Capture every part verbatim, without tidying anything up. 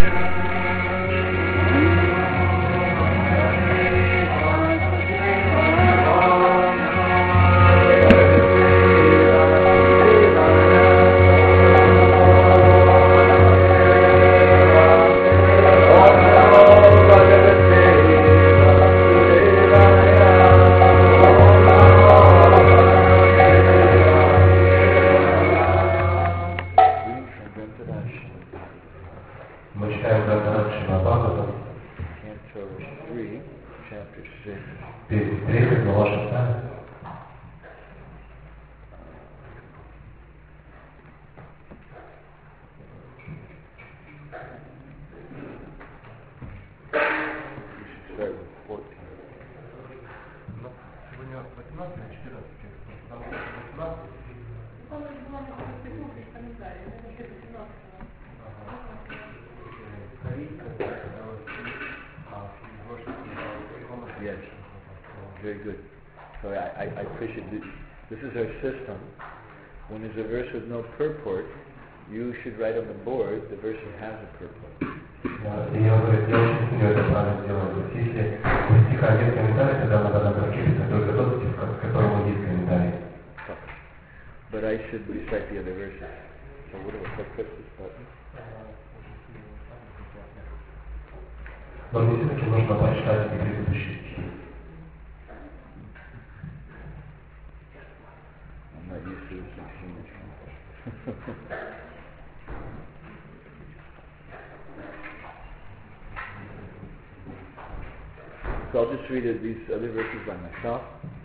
Yes, very good. So I, I, I appreciate this. This is our system. When there's a verse with no purport, you should write on the board the verse that has a purport. But I should recite the other verses. So what do I press this button? Но мне все-таки нужно прочитать и предыдущий стих. I'm not used to this machine. So I'll just read these other verses by myself.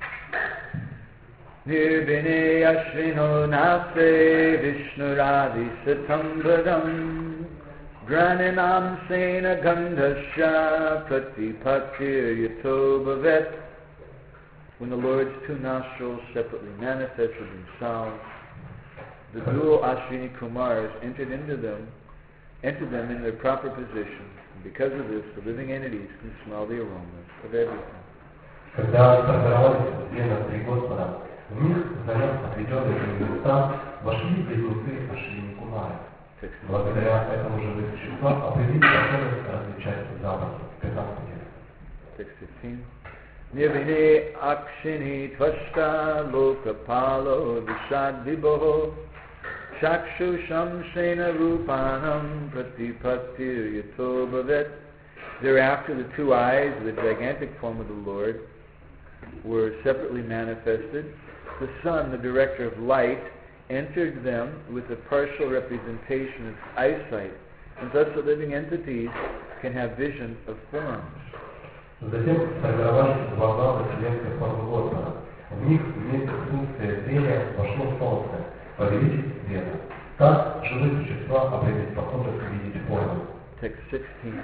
Nirvine Ashrino Nase Vishnuradi Satambadam Granimam Sena Gandhasya Pratipatir Yatobhavet. When the Lord's two nostrils separately manifested themselves, the dual Ashwini Kumars entered into them, entered them in their proper position, and because of this, the living entities can smell the aromas of everything. Когда сформировались две на три Господа, в них, заняв отведенные им места, вошли близнецы Ашвини Кумары. Благодаря этому живые существа определили способность различать запахи. пятнадцать. Nirvine Akshini Tvashta Lokapalo Vishadviboho Shakshusham Shena Rupanam Pratipatir Yatobhavet. Thereafter the two eyes of the gigantic form of the Lord were separately manifested. The sun, the director of light, entered them with a partial representation of eyesight, and thus the living entities can have vision of forms. Затем сформировались два глава вселенской формы Господа. В них вместе с функцией зрения вошло солнце, повелитель света. Так живые существа обрели способность видеть формы. Text sixteen.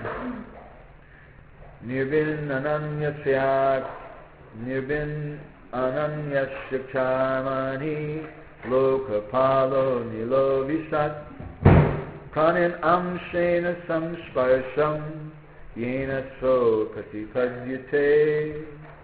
Nirvin ananyasyak Nirvin ananyasya charmani Lokapalo nilo visat Pranin amshena samsparsham Yena so patipadyate.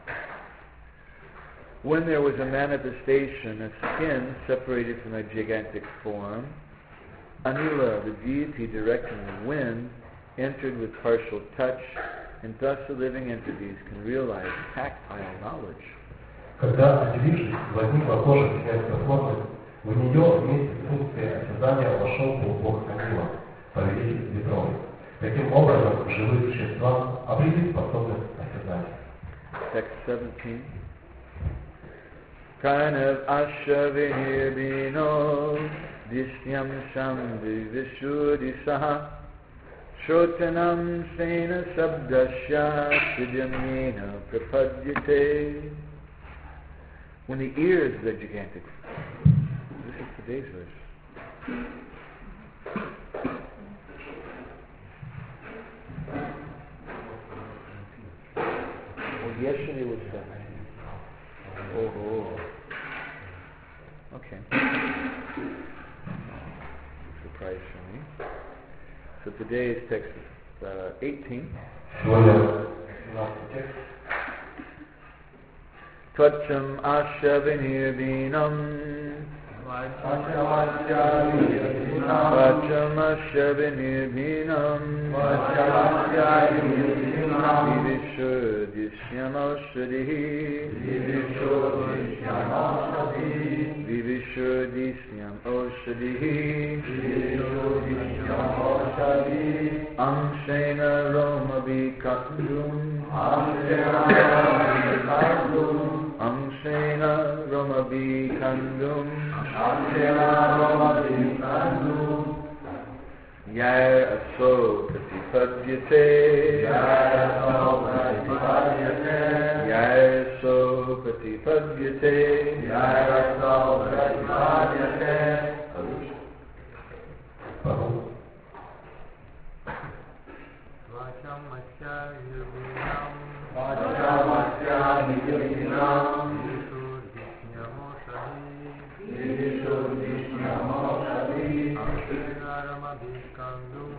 When there was a manifestation of skin separated from a gigantic form, Anila, the deity directing the wind, entered with partial touch, and thus the living entities can realize tactile knowledge. Когда, отделившись, возникла кожа вселенской формы, в нее вместе с функцией осязания вошел полубог Анила, повелитель ветров. Таким образом, живые существа обрели способность осязания. Text seventeen. Pranav ashavinirvino Dishyam Shambhi Vishuddhisaha Shrotanam Sena Sabdasya Siddhamena Prapadyate. When the ears of the gigantic, this is today's verse. Oh, yesterday was that. Oh, oh. Okay. Surprise for me. So today's text is uh, eighteen. Twacham ashavinirvinam Vachamasya vinirvinam Vivishuddhisyamoshadihi Vivishuddhisyamoshadihi Amshena Romavikandum Amshena Romavikandum Yar aso pratipadyate Yar aso pratipadyate Yar aso pratipadyate Vachamasya yurvinam Vachamasya yurvinam Vivishuddhisyamoshadihi Amshena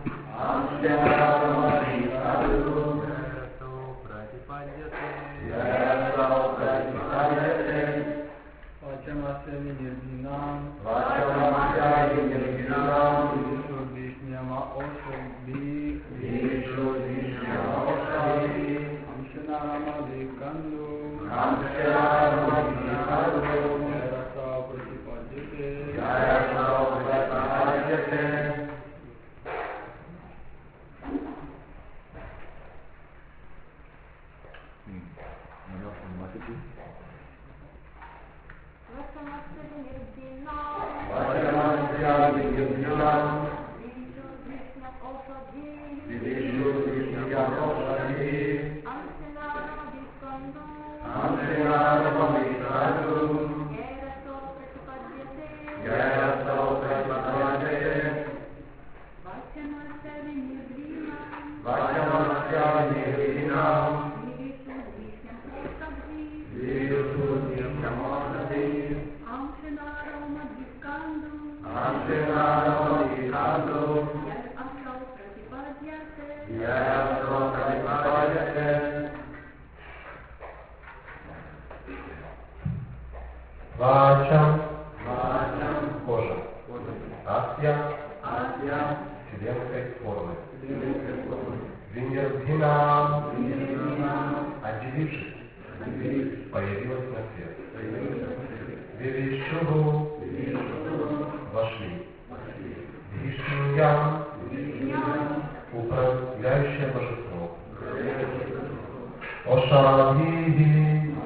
Romavikandum Yaraso pratipadyate Yaraso pratipadyate Vachamasya vinirvinam Vachamasya vinirvinam Vivishuddhisyamoshadihi Vivishuddhisyamoshadihi Amshena Romavikandum Amshena Romavikandum Yaraso pratipadyate Yaraso pratipadyate Вачам, кожа, асья, вселенской формы, винирдхинам, отделившись, появилась на свет, вивишшугу, вошли, вишньям, управляющее божество, ошадиди,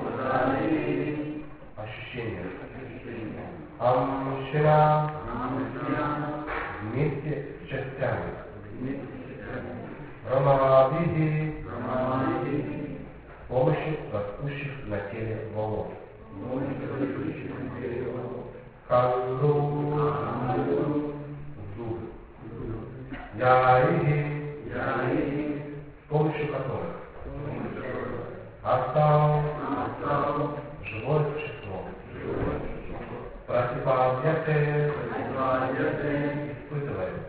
ощущение, амшина, вместе с частями, рамавиди, с помощью растущих на теле волос, канду, зубы, яиги, с помощью которых астау, живое существо, противообъекты, испытывает.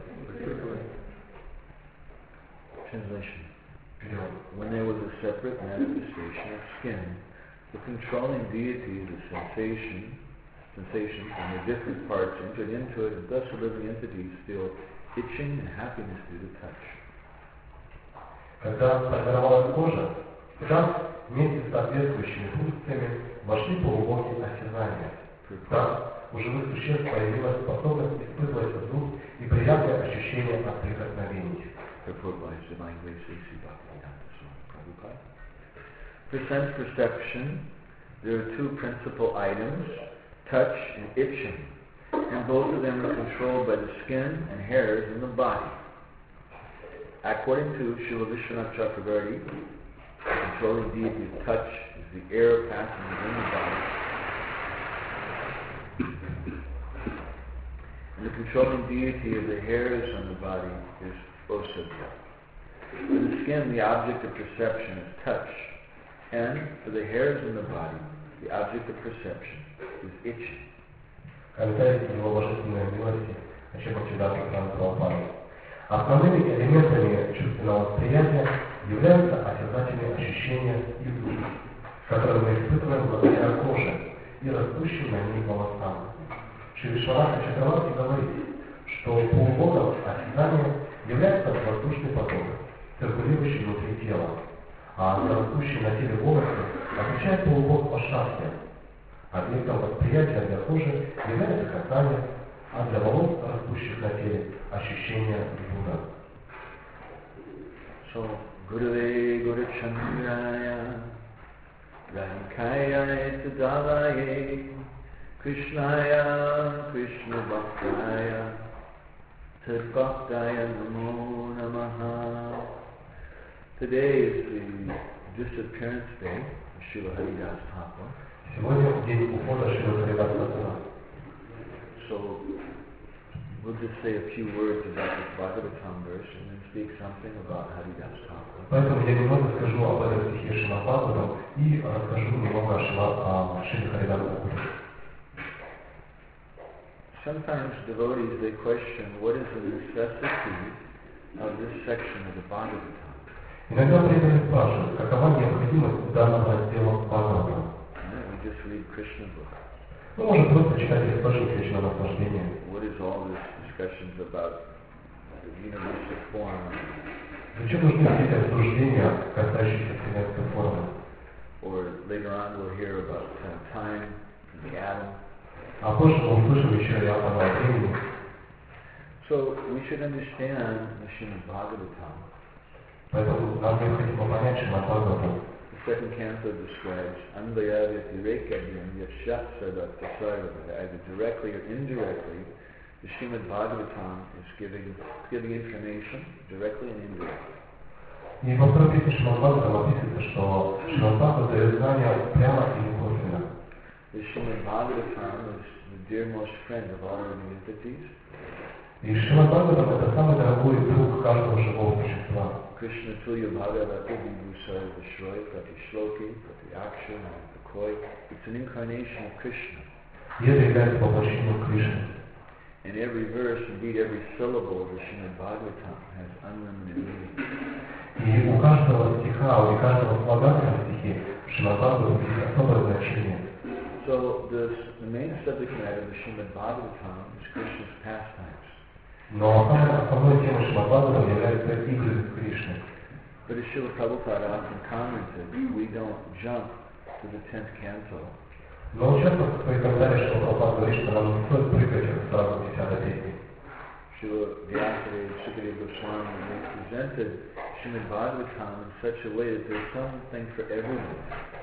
Translation. When there was a separate manifestation of skin, the controlling deities of sensation, sensations and their different parts entered into it, and thus the living entities feel itching and happiness due to touch. Когда сформировалась кожа, там вместе с соответствующими функциями вошли полублоки осязания. Там у живых существ появилась способность испытывать звук и приятное ощущение от прикосновений. For sense perception, there are two principal items, touch and itching, and both of them are controlled by the skin and hairs in the body. According to Srila Vishwanath Chakravarti, the controlling deity of touch is the air passing within the body, and the controlling deity of the hairs on the body is Osadya. For the skin, the object of perception is touch, and for the hairs in the body, the object of perception is itching. Основными элементами чувственного восприятия являются осязательные ощущения и звуки, которые мы испытываем благодаря коже и растущим на ней волосам. Шри Вишванатха Чакраварти говорит, что полубогом осязание является воздушный поток, циркулирующий внутри тела, а за растущий на теле волосы отвечает полубог Пашакти. Объектом восприятия для кожи является касание, а для волос, растущих на теле, ощущение Будда. So, Gurave Guru Chandraya Rankaya Tadavaye Krishnaya Krishna Bhaktaya Tad Bhaktaya Namo Namaha. Today is the disappearance day of Srila Haridas Thakur. Сегодня день ухода Шрила Харидаса Тхакура. So, we'll just say a few words about this Bhagavatam verse and then speak something about Haridas Thakur. Поэтому я немного скажу об этом стихе Шримад Бхагаватам и расскажу немного о Шриле Харидаса Тхакуре. Sometimes devotees, they question what is the necessity of this section of the Bhagavatam. Иногда преданные спрашивают, какова необходимость данного раздела Бхагаватам. We just read Krishna book. Мы можем просто читать источник вечного наслаждения. What is all this discussions about the universal form? Зачем нужны все эти обсуждения, касающиеся вселенской формы? Or later on we'll hear about uh, time and the atom. А позже мы услышим еще и атомное времени. So we should understand the Srimad Bhagavatam. Поэтому нам необходимо понять Шримад Бхагаватам. The second canto describes Anvaya Vyatirekadyam Yashatsarvata, either directly or indirectly. The Srimad Bhagavatam is giving giving information directly and indirectly. И во второй песне Шримад Бхагаватам описывается, что Шримад Бхагаватам дает знания прямо или косвенно. The Srimad Bhagavatam is the dearmost friend of all living entities. И Шримад Бхагаватам это самый дорогой друг каждого живого существа. Krishna Tulya Bhagavata Vibhusar Vishroy Prati Shloki Prati Aksha Prakoi. It's an incarnation of Krishna. И это является воплощением Кришны. And every verse, indeed every syllable of the Srimad Bhagavatam has unlimited meaning. И у каждого стиха, у каждого слога в этом стихе Шримад Бхагаватам есть особое значение. So this, the main subject matter of the Srimad Bhagavatam is Krishna's pastimes. Но основной темой Шримад Бхагаватам является игры Кришны. But as Srila Prabhupada often commented, we don't jump to the tenth canto. Но часто в своих комментариях Шрила Прабхупада говорит, что нам не стоит прыгать сразу в десятой песне. Srila Vyasadeva Sukadeva Goswami, they presented Srimad Bhagavatam in such a way that there's something for everyone.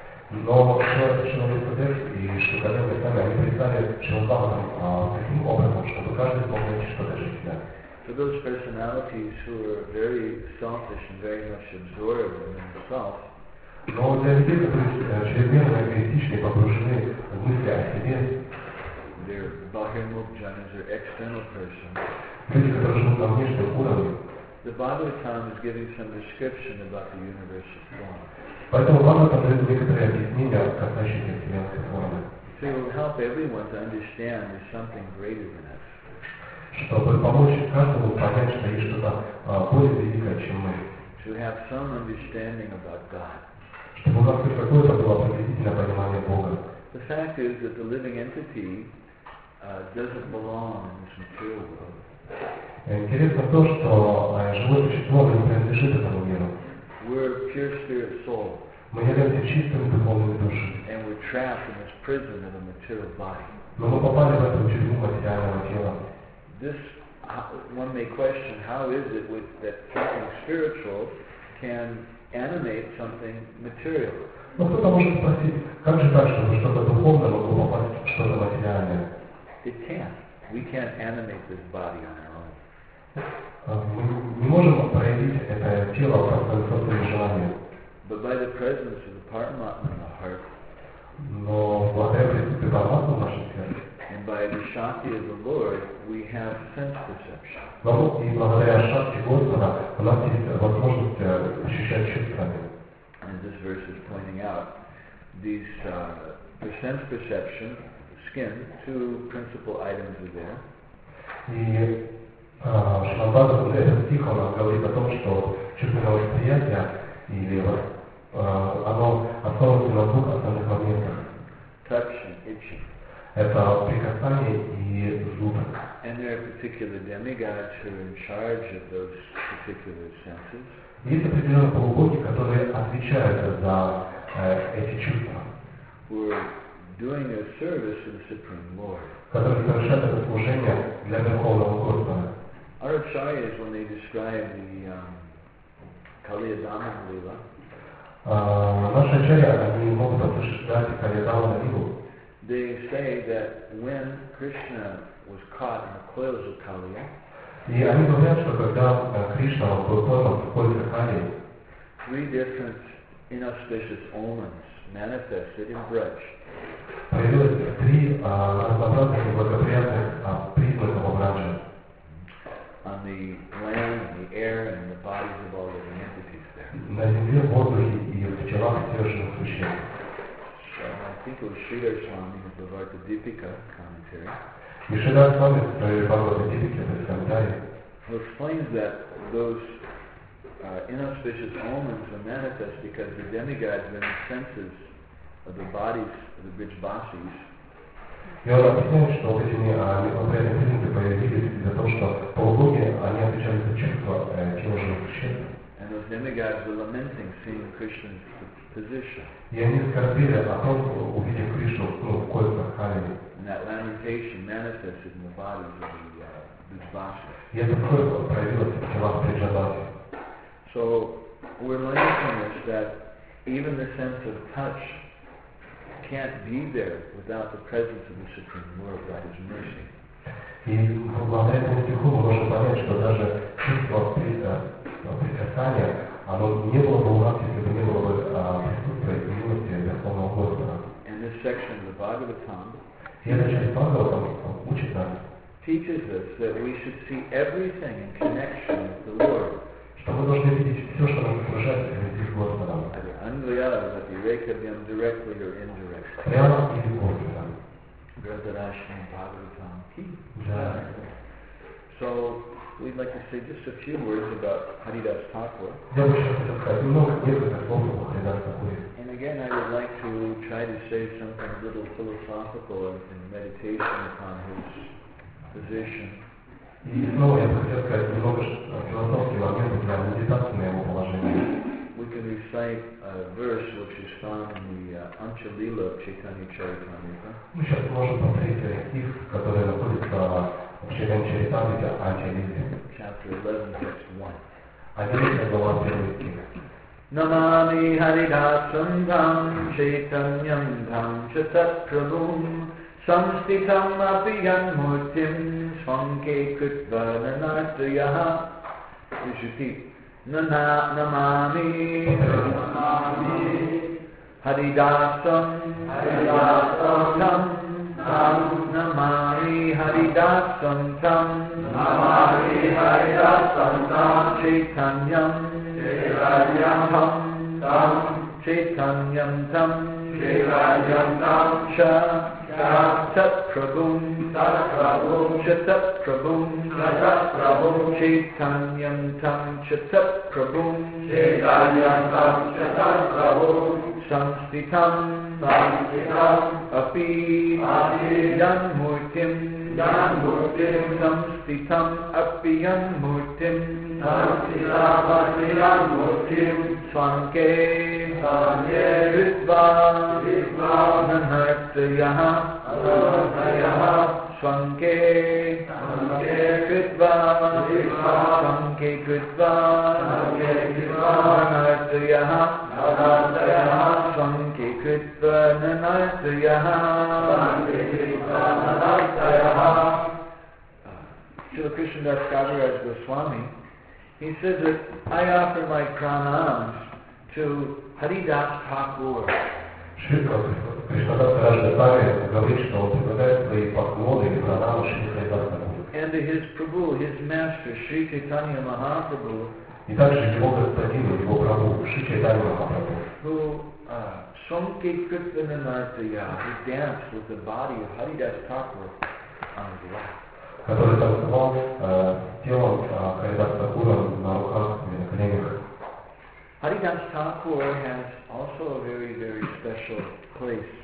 Но Шрила Вьясадев и Шукадев Госвами, они представили Шримад Бхагаватам таким образом, чтобы каждый смог найти что-то для себя. For those personalities who are very selfish and very much absorbed in themselves, но для людей, которые чрезмерно эгоистичны и погружены в мысли о себе, they're Bahirmukjanas or external persons, люди, которые живут на внешнем уровне, the Bhagavatam is giving some description about the universal form. Поэтому Бхагаватам дает некоторые объяснения, касающиеся вселенской формы. To help everyone to understand there's something greater than us. Чтобы помочь каждому понять, что есть что-то более великое, чем мы. To have some understanding about God. Чтобы у нас хоть какое-то было приблизительное понимание Бога. The fact is that the living entity uh, doesn't belong in this material world. Интересно то, что живое существо не принадлежит этому миру. We're pure spirit soul. Мы являемся чистыми духовными душами. And we're trapped in this prison of a material body. Но мы попали в эту тюрьму материального тела. This, one may question, how is it with, that something spiritual can animate something material? Но кто-то может спросить, как же так, чтобы что-то духовное могло попасть в что-то материальное? It can't. We can't animate this body on our own. Мы не можем проявить это тело по своим собственным желаниям. But by the presence of the Paramatma in the heart, но благодаря присутствию Параматмы в нашем сердце, and by the Shakti of the Lord, we have sense perception. Но и благодаря Шакти Господа у нас есть возможность ощущать чувствами. As this verse is pointing out, these uh, the sense perception, skin, two principal items are there. И Шримад Бхагаватам, этот стих, он говорит о том, что чувственное восприятие или оно основывается на двух основных моментах. Touch and itching. Это прикасание и there are particular demigods who are in charge of those particular senses. Есть определенные полубоги, которые отвечают за э, эти чувства, Who are doing their service to the Supreme Lord. которые совершают это служение для Верховного Господа. Our acharyas, when they describe the um, Kaliyadama Lila, Uh, наши ачарья, они могут обсуждать Калидама Лилу. they say that when Krishna was caught in the coils of Kaliya, И они говорят, что когда э, Кришна был пойман в кольца Кали, three different inauspicious omens manifested in Braj. появилось три а, разнообразных неблагоприятных а, признака в Браджа. On the land, and the air, and in the bodies of all living entities there. На земле, в воздухе и в телах всех живых существ. So I think it was Sridhar Swami of the Varta Deepika commentary, И Шридар с вами в своей Бхагавата Дипике, то есть комментарии, who explains that those uh, inauspicious omens are manifest because the demigods are in the senses of the bodies of the Brijbasis. и он объясняет, что вот эти а, неблагоприятные признаки появились из-за того, что полубоги, они отвечали за чувства э, тела живых существ. And those demigods were lamenting seeing Krishna's position. И они скорбели о том, увидев Кришну ну, в кольцах Кали. And that lamentation manifested in the bodies of the uh, Brijbasis. И это скорбь проявилось в телах Бриджабаси. So we're learning from this that even the sense of touch can't be there without the presence of the Supreme Lord by His mercy. И благодаря этому стиху мы можем понять, что даже чувство прикасания, оно не было бы у нас, если бы не было бы а, присутствия и милости Верховного Господа. And this section of the Bhagavatam И эта часть Бхагаватам учит нас, teaches us that we should see everything in connection with the Lord. что мы должны видеть все, что нас окружает, в связи с Господом. Either anvaya, atirekabhyam, directly or indirectly. Прямо или косвенно. Vradarashmi Bhagavatam ki. Да. So we'd like to say just a few words about Haridas Thakur. Я бы сейчас хотел сказать немного, несколько слов о Харидас Такуре. And again, I would like to try to say something a little philosophical in meditation upon his position. И снова я бы хотел сказать немного философские моменты для медитации на его положение. We can recite a verse which is found in the uh, Anchalila of Chaitanya Charitamrita. Мы сейчас можем посмотреть стих, который находится в Чайтанья Чаритамрите Анчалиле. Chapter eleven, text one. одиннадцатая глава, первый стих. Namami Haridasam Dham Chaitanyam Dham Chatat Prabhum Samstitam Apiyan Murtim Svanke Kritva Nanartayaha. We should keep Nana Namami Haridasam Haridasam Tam Namami Haridasam Tam Namami Haridasam Tam Chaitanyam Chaitanyam Tam Chaitanyam Tam Chaitanyam Tam Cha Tat Prabhum Tat Prabhum Chatat Prabhum Chatat Prabhum Chaitanyam Tam Chatat Prabhum Chaitanyam Tam Chatat Prabhum Samstitam Samstitam Api Api Yanmurtim Yanmurtim Samstitam Api Yanmurtim Samstitam Api Yanmurtim Svanke Svanke Ritva Ritva Nanartayaha Nanartayaha Svanke Svanke Ritva Ritva Svanke Ritva Svanke Ritva Nanartayaha Nanartayaha Svanke Ritva Nanartayaha Svanke Ritva Nanartayaha. Srila Krishnadas Kaviraj Goswami, he says that I offer my pranams to Haridas Thakur. Кришнадас Раджасами говорит, что он предлагает свои поклоны или пранамы Шри Харидас Такуру. And to his Prabhu, his master, Sri Chaitanya Mahaprabhu, И также его господину, его прабху, Шри Чайтанья Махапрабху, who Swanke Kripvananartaya, who danced with the body of Haridas Thakur on his lap. который танцевал э, телом э, Харидас Такура на руках или на коленях. Haridas Thakur has also a very, very special place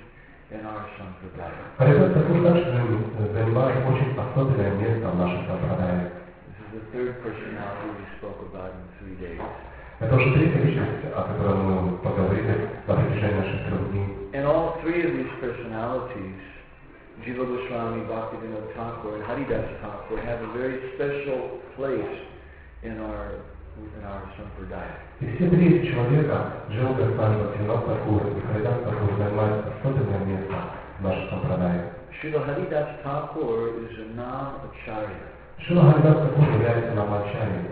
in our sampradaya. Харидас Такур также занимает очень особенное место в нашей сампрадае. This is the third personality we spoke about in three days. Это уже третья личность, о которой мы поговорили на протяжении наших трех дней. And all three of these personalities, Jiva Goswami, Bhaktivinoda Thakur, and Haridas Thakur, have a very special place in our in our sampradaya. И все три человека, Джива Госвами, Бхактивинод Такур и Харидас Такур, занимают особенное место в нашей сампрадае. Srila Haridas Thakur is a Nam Acharya. Шрила Харидас Такур является намачарьей.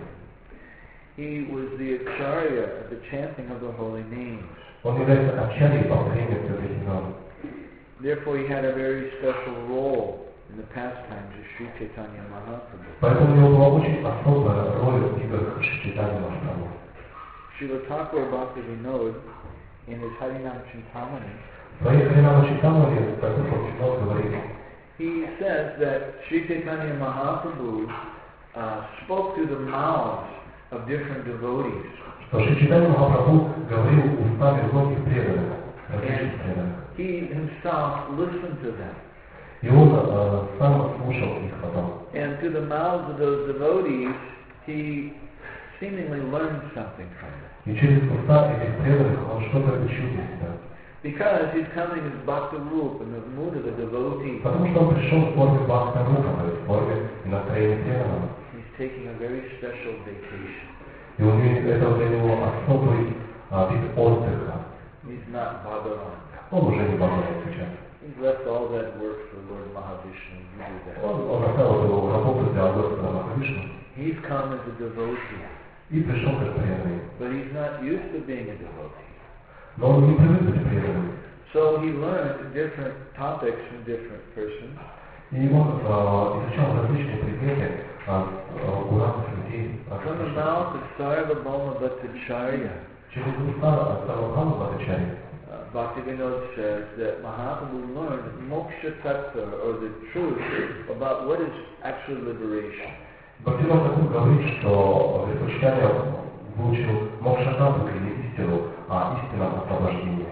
He was the Acharya of the chanting of the holy names. Он является ачарьей повторения святых имен. Therefore, he had a very special role in the pastimes of Sri Chaitanya Mahaprabhu. Поэтому у него была очень особая роль в играх Шри Чайтаньи Махапрабху. Srila Thakur Bhaktivinoda, in his Harinam Chintamani, В своей Харинама Читамани Такур Бхактивинод говорит, he says that Sri Chaitanya Mahaprabhu uh, spoke through the mouths of different devotees. что Шри Чайтанья Махапрабху говорил устами многих преданных, различных преданных. He himself listened to them. И он э, сам слушал их потом. And through the mouths of those devotees, he seemingly learned something from them. И через уста этих преданных он что-то учил для себя. Because he's coming as Bhakta Rup in the mood of the devotee. Потому что он пришел в форме Бхакта Рупа, то есть в форме настроения преданного. He's taking a very special vacation. И у него, это для него особый а, вид отдыха. He's not Bhagavan. Он уже не Бхагаван сейчас. He's left all that work for Lord Mahavishnu. You do that. Он, он оставил эту работу для Господа Махавишну He's come as a devotee. и пришел как преданный. But he's not used to being a devotee. Но он не привык быть преданным. So he learned different topics from different persons. И он а, изучал различные предметы а, а, у разных людей. From the mouth of Sarvabhauma Bhattacharya, Через уста Сарвабхама Бхаттачарьи uh, Bhaktivinoda says that Mahaprabhu learned moksha tattva, or the truth about what is actual liberation. Бхактивинод Такур говорит, что Вишвачарья выучил мокша-таттву или истину, а истинном освобождении.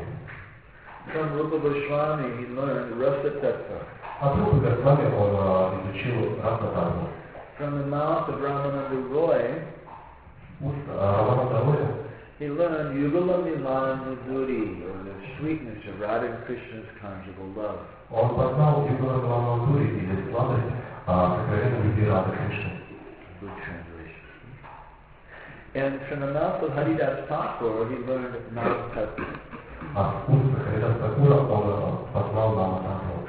From Rupa Goswami he learned rasa tattva. От Рупы Госвами он а, изучил раса-таттву. From the mouth of Ramananda Roy Уст Рамананда Роя he learned Yugala Milan Madhuri, or the sweetness of Radha and Krishna's conjugal love. он познал Югала Миламандури или сладость сокровенной любви Рады Кришны. Good translation. And from the mouth of Haridas Thakur he learned Nam Tattva. А с уст Харидас Такура он познал Нама-таттву.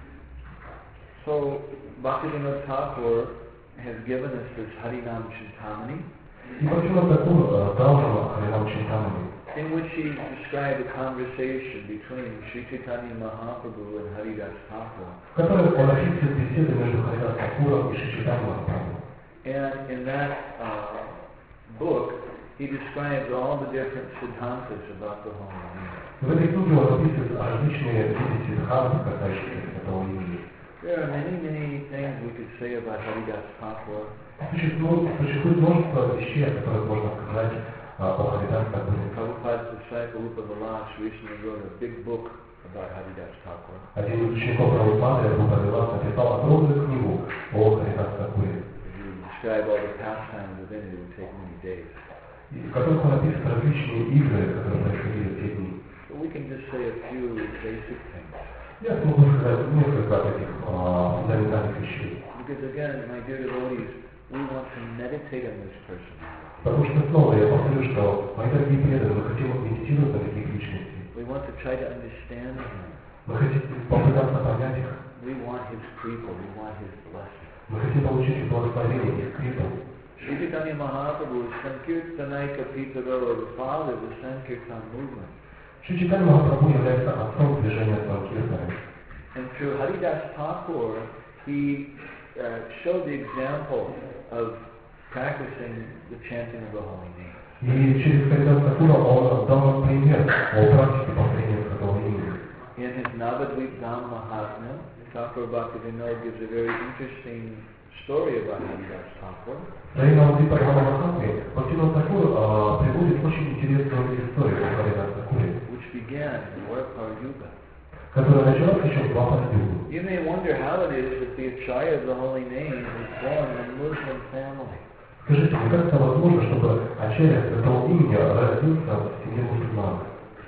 So Bhaktivinoda Thakur has given us this Harinam Chintamani, И Бхактивинод Такур дал нам Харинам Чайтамани, in which he described a conversation between Sri Chaitanya Mahaprabhu and Haridas Thakur. в которой он описывает беседы между Харидас Такуром и Шри Чайтаньей Махапрабху. And in that uh, book, he describes all the different siddhantas about the holy name. В этой книге он описывает различные виды сиддханты, касающиеся этого имени. There are many, many things we could say about Haridas Thakur. Существует, существует множество вещей, о которых можно сказать а, о Харидас Такуре. Prabhupada's disciple Rupa Vilas recently wrote a big book about Haridas Thakur. Один из учеников Прабхупады, Рупа Вилас, написал огромную книгу о Харидас Такуре, If you describe all the pastimes of it, it would take many days. в которых он описывает различные игры, которые происходили в те дни. But we can just say a few basic things. Я смогу сказать несколько таких а, фундаментальных вещей. Because again, my dear devotees, we want to meditate on this personality. Потому что снова я повторю, что мои дорогие преданные, мы хотим медитировать на таких личностей. We want to try to understand him. Мы хотим попытаться понять их. We want his kripa, we want his blessing. Мы хотим получить благословение, их крипу. Sri Chaitanya Mahaprabhu is Sankirtanaika Pitaro, or the father of the Sankirtan movement. Шри Чайтанья Махапрабху является отцом движения Санкиртаны. And through Haridas Thakur, he uh, showed the example of practicing the chanting of the holy name. И через Харидас Такура он дал нам пример о практике повторения святого имени. In his Navadvip Dham Mahatmya, Thakur Bhaktivinoda gives a very interesting story about Haridas Thakur. В своей Навадвипа Дхама Махатме Бхактивинод Такур а, приводит очень интересную историю о Харидас Такуре, Which began in Warpar Yuga. которая началась еще в двадцать югу. You may wonder how it is that the Acharya of the Holy Name was born in a Muslim family. Скажите, мне как это возможно, чтобы Ачарья этого имени родился в семье мусульман?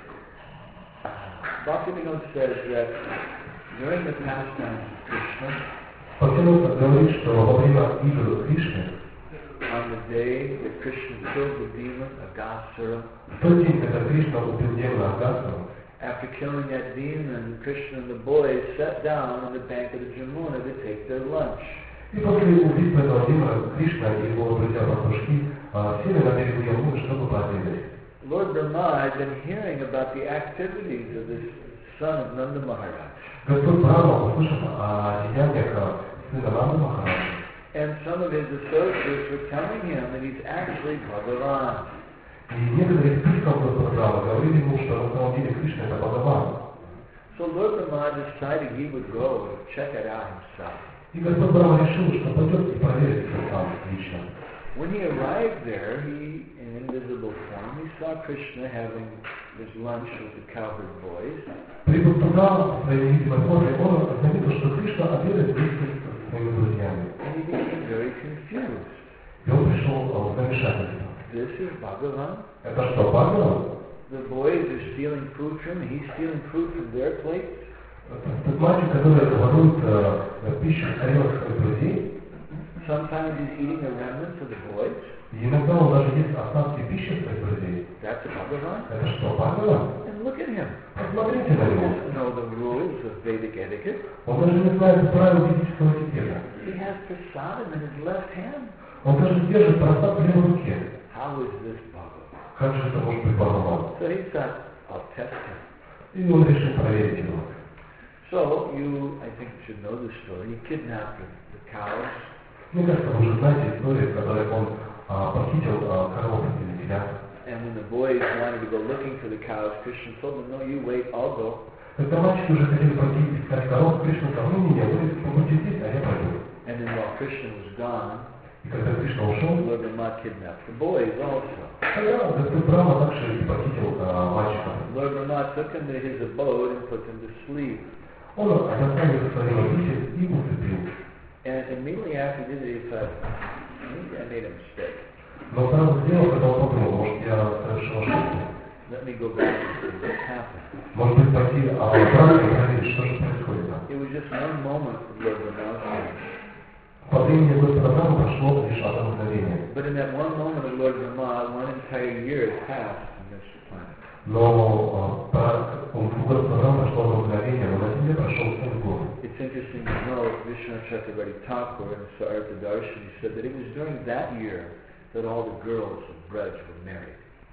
Bhaktivinoda says that during the pastimes of Krishna, Бхактивинода говорит, что во время игр Кришны, on the day that Krishna killed the demon Aghasura, в тот день, когда Кришна убил демона Агасуру, after killing that demon, Krishna and the boys sat down on the bank of the Jamuna to take their lunch. и после убийства этого демона Кришна и его друзья-пастушки сели на берегу Ямуны, чтобы пообедать. Lord Brahma had been hearing about the activities of this son of Nanda Maharaj. Господь Брахма услышал о деяниях сына Нанды Махараджа. And some of his associates were telling him that he's actually Bhagavan. И некоторые из спикеров Господа Брахмы говорили ему, что на самом деле Кришна это Бхагаван. So Lord Brahma decided he would go and check it out himself. И Господь Брахма решил, что пойдет и проверит все сам лично. When he arrived there, he, in invisible form, he saw Krishna having his lunch with the cowherd boys. Прибыв туда, в своей невидимой форме, он заметил, что Кришна обедает вместе со своими друзьями. And he became very confused. И он пришел в замешательство. This is Bhagavan. Это что, Бхагаван? The boys are stealing food from him. He's stealing food from their plates. Тот мальчик, который ворует э, пищу с тарелок своих друзей, Sometimes he's eating the remnants of the boys. и иногда он даже ест остатки пищи своих друзей. That's Bhagavan. Это что, Бхагаван? And look at him. Посмотрите на He него. doesn't know the rules of Vedic etiquette. Он даже не знает правил ведического этикета. He has prasadam in his left hand. Он даже держит просад в левой руке. How is this Bhagavan? Как же это может быть Бхагаван? So he thought, I'll test him. И он решил проверить его. So you, I think, should know the story. He kidnapped the, the cows. Мне кажется, вы уже знаете историю, в которой он а, похитил а, коров или телят. And when the boys wanted to go looking for the cows, Krishna told them, no, you wait, I'll go. Когда мальчики уже хотели пойти искать коров, Кришна сказал, ну не, вы побудьте здесь, а я пойду. And then while Krishna was gone, И когда Кришна ушел, Lord Brahma kidnapped the boys also. тогда Господь Брахма также и похитил а, мальчиков. Lord Brahma took him to his abode and put him to sleep. Он заставил свои обители и усыпил. And immediately after he did it, he thought, maybe I made a mistake. Но сразу сделал, когда он подумал, может, я совершил ошибку. Let me go back and see what happened. Может быть, пойти обратно и проверить, что же происходит там. It was just one moment of Lord Brahma's life. По времени Господа Брахмы прошло лишь одно мгновение. But in that one moment of Lord Brahma, one entire year has passed on this planet. Но у Господа Брахмы прошло одно мгновение, но на земле прошел целый год. It's interesting to know Vishnu Chakravarti Thakur in Sarartha Darshan said that it was during that year that all the girls of Braj were married.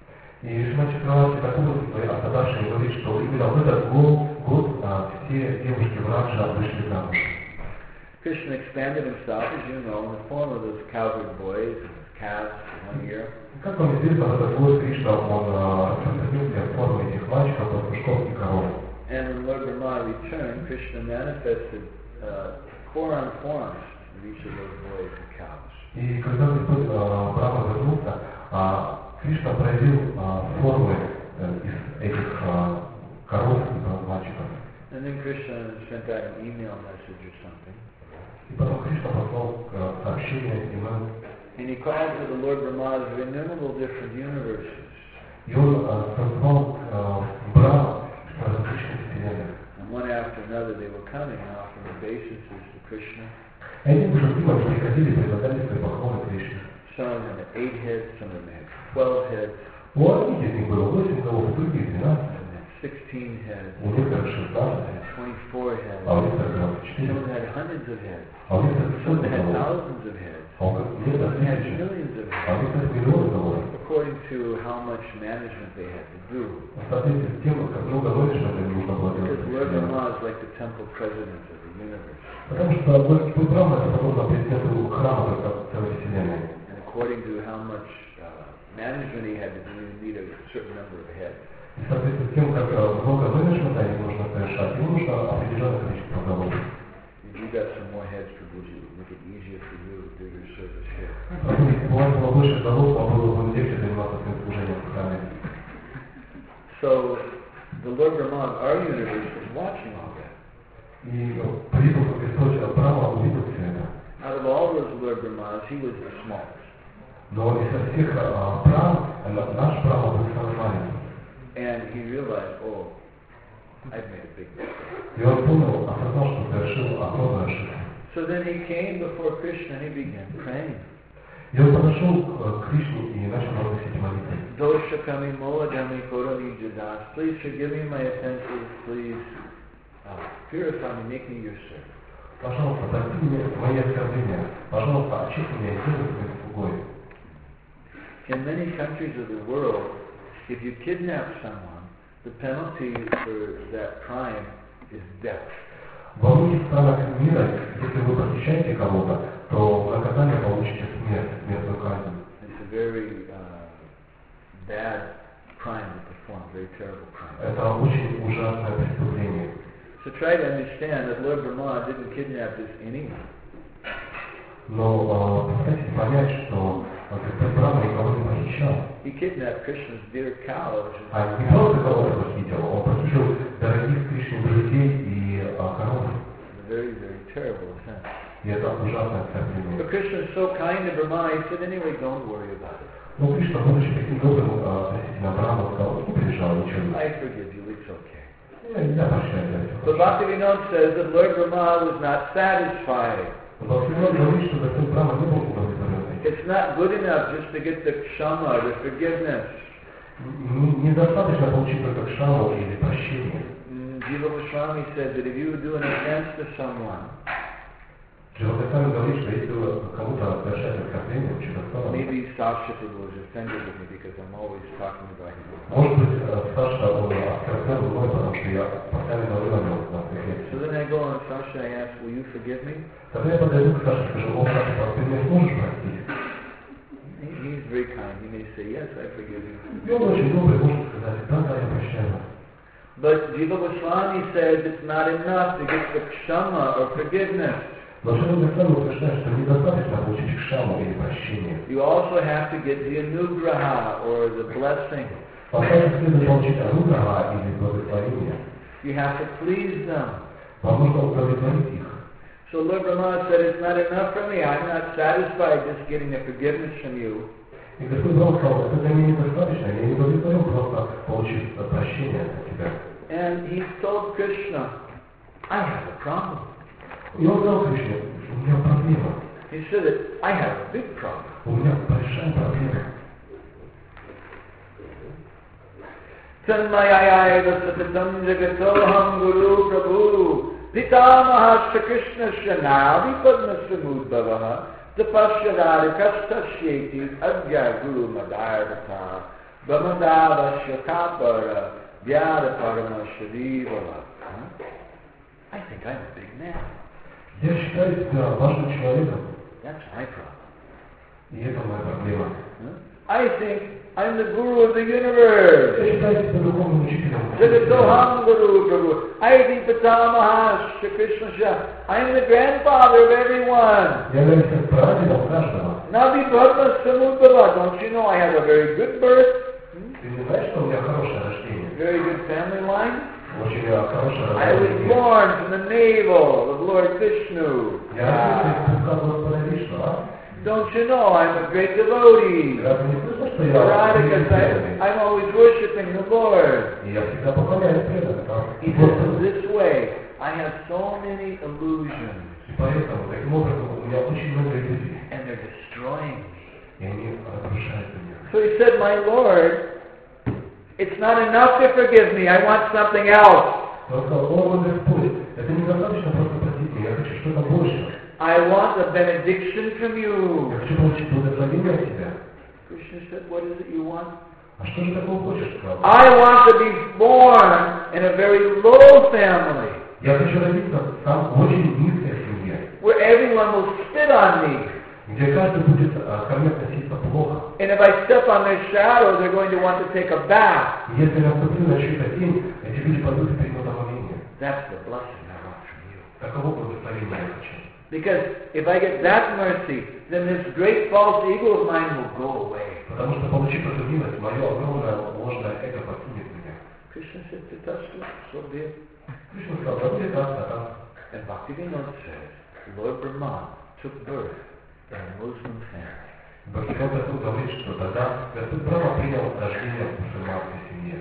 И Вишна Чакраварти Тхакур в своей Астадашине говорит, что именно в этот год, год а, все девушки Враджа вышли замуж. Krishna expanded himself, as you know, in the form of those cowherd boys and calves for one year. Как вам известно, в этот год Кришна, он распространился в форме этих мальчиков, пастушков и коров. And when Lord Brahma returned, Krishna manifested uh, four-on forms of each of those boys and cows. И когда Господь Брахма вернулся, Кришна проявил формы из этих коров и мальчиков. And then Krishna sent out an email message or something. И потом Кришна послал сообщение, email. And he called to the Lord Brahma's innumerable different universes. И он созвал Брахму в различных вселенных. And one after another they were coming and offering obeisances to Krishna. И они уже с ним приходили и предлагали свои поклоны Кришне. Some of them had eight heads, some of them had twelve heads. У одних из них было восемь голов, у других двенадцать. Sixteen heads, У некоторых шестнадцать, twenty-four heads, а у некоторых двадцать some четыре, of them had hundreds of heads, а у некоторых some of them сотни had голов, thousands of heads, а у некоторых some of them had тысячи, millions of а у heads, некоторых миллионы голов. according to how much management they had to do. В соответствии с тем, как много менеджмента им нужно было Because Lord делать. Brahma is like the temple president of the universe. Потому что Господь Брахма это подобно президенту храма целой вселенной. And according to how much uh, management he had to do, you need a certain number of heads. И в соответствии с тем, как много менеджмента им нужно совершать, ему нужно определенное количество голов. If you got some more heads, would you make it easier for you to do your service here? Если у вас было больше голов, вам было бы легче заниматься своим служением в храме. So the Lord Brahma of our universe is watching all that. И прибыл Господь Брахма, увидел все это. Out of all those Lord Brahmas, he was the smallest. Но из всех Брахм, наш Брахма был самый маленький. And he realized, oh, I've made a big mistake. И он понял, осознал, что совершил огромную ошибку. So then he came before Krishna and he began praying. И он подошел к Кришне и начал возносить молитвы. Doshakami moladami korani jadas. Please forgive me my offenses. Please uh, purify me, make me your servant. Пожалуйста, прости мне мои оскорбления. Пожалуйста, очисти меня и сделай своим слугой. In many countries of the world, if you kidnap someone, the penalty for that crime is death. Во многих странах мира, если вы похищаете кого-то, то наказание получите смерть, смертную казнь. It's a very uh, bad crime to perform, very terrible crime. Это очень ужасное преступление. So try to understand that Lord Brahma didn't kidnap just anyone. Но постарайтесь понять, что Господь Брахма никого не похищал. He kidnapped Krishna's dear cows. А не просто кого-то похитил, он похитил дорогих Кришне друзей и коров. A very, very terrible offense. И это ужасное оскорбление. But Krishna is so kind to Brahma, he said, anyway, don't worry about it. Но Кришна, будучи таким добрым относительно Брахмы, сказал, не переживай, ничего. I forgive you, it's okay. Я прощаю тебя. But Bhaktivinoda says that Lord Brahma was not satisfied. Но Бхактивинод говорит, что Господь Брахма не был удовлетворенный. It's not good enough just to get the kshama, the forgiveness. Недостаточно получить только кшаму или прощение. Jiva Goswami said that if you do an offense to someone, Джива Госвами говорит, что если вы кому-то совершаете оскорбление, учитель maybe Sashita was offended with me because I'm always talking about him. Может быть, Саша был оскорблен мной, потому что я постоянно говорю о нем на своих лекциях. So then I go and Sasha, I ask, will you forgive me? Тогда я подойду к Саше и скажу, о, Саша, ты меня сможешь простить? He's very kind. He may say, yes, I forgive you. И он очень добрый, может сказать, да, да, я прощаю вас. But Jiva Goswami says it's not enough to get the kshama or forgiveness. Но Джива Госвами утверждает, что недостаточно получить кшаму или прощение. You also have to get the anugraha or the blessing. Поэтому следует получить ануграха или благословение. You have to please them. Вам нужно удовлетворить их. So Lord Brahma said, it's not enough for me. I'm not satisfied just getting a forgiveness from you. И Господь Брахма сказал, это для меня недостаточно, я не удовлетворен просто получить прощение от тебя. And he told Krishna, I have a problem. И он сказал Кришне, у меня проблема. He said that I have a big problem. У меня большая проблема. Tanmayaya satatam jagatoham guru prabhu pitamahasya krishnasya nadi padmasya mudbhavaha tapasya kastashyeti agya guru madharvata brahmadavasya kapara vyada paramasya divala. I think I'm a big man. Я считаю себя важным человеком. That's my problem. И это моя проблема. I think I'm the guru of the universe. Я считаю себя духовным учителем. Jagatoham Guru Prabhu. Adi Pitamaha Shri Krishna Shah. I'm the grandfather of everyone. Я являюсь прадедом каждого. Navi Bhagavad Samudbhava. Don't you know I have a very good birth? Ты не знаешь, что у меня хорошее рождение? Very good family line. Очень хорошее I was рождение. born from the navel of Lord Vishnu. Я родился из пупка Господа Вишну, а? Don't you know I'm a great devotee? Разве не слышно, что я Radhika said, I'm always worshipping the Lord. И я всегда поклоняюсь преданным. He says, this way, I have so many illusions. И поэтому, таким образом, у меня очень много иллюзий. And they're destroying me. И они разрушают меня. So he said, my Lord, it's not enough to forgive me. I want something else. Он сказал, о, мой Господь, это недостаточно просто простить меня, я хочу что-то больше. I want a benediction from you. Я хочу получить благословение от тебя. Krishna said, what is it you want? А что же такого хочешь, сказал? I want to be born in a very low family, Я хочу родиться там в очень низкой семье, where everyone will spit on me. где каждый будет а, ко мне относиться плохо. And if I step on their shadow, they're going to want to take a bath. И если я наступлю на чью-то тень, эти люди пойдут и примут омовение. That's the blessing I want from you. Таково благословение я хочу. Because if I get that mercy, then this great false ego of mine will go away. Потому что, получив эту милость, мое огромное ложное эго покинет меня. Krishna Siddhatastu, so be it. Кришна сказал, да будет так, да так. And Bhaktivinoda says, Lord Brahma took birth in a Muslim family. Бхактивinoda Тхакур говорит, что тогда Господь Брахма принял рождение в мусульманской семье.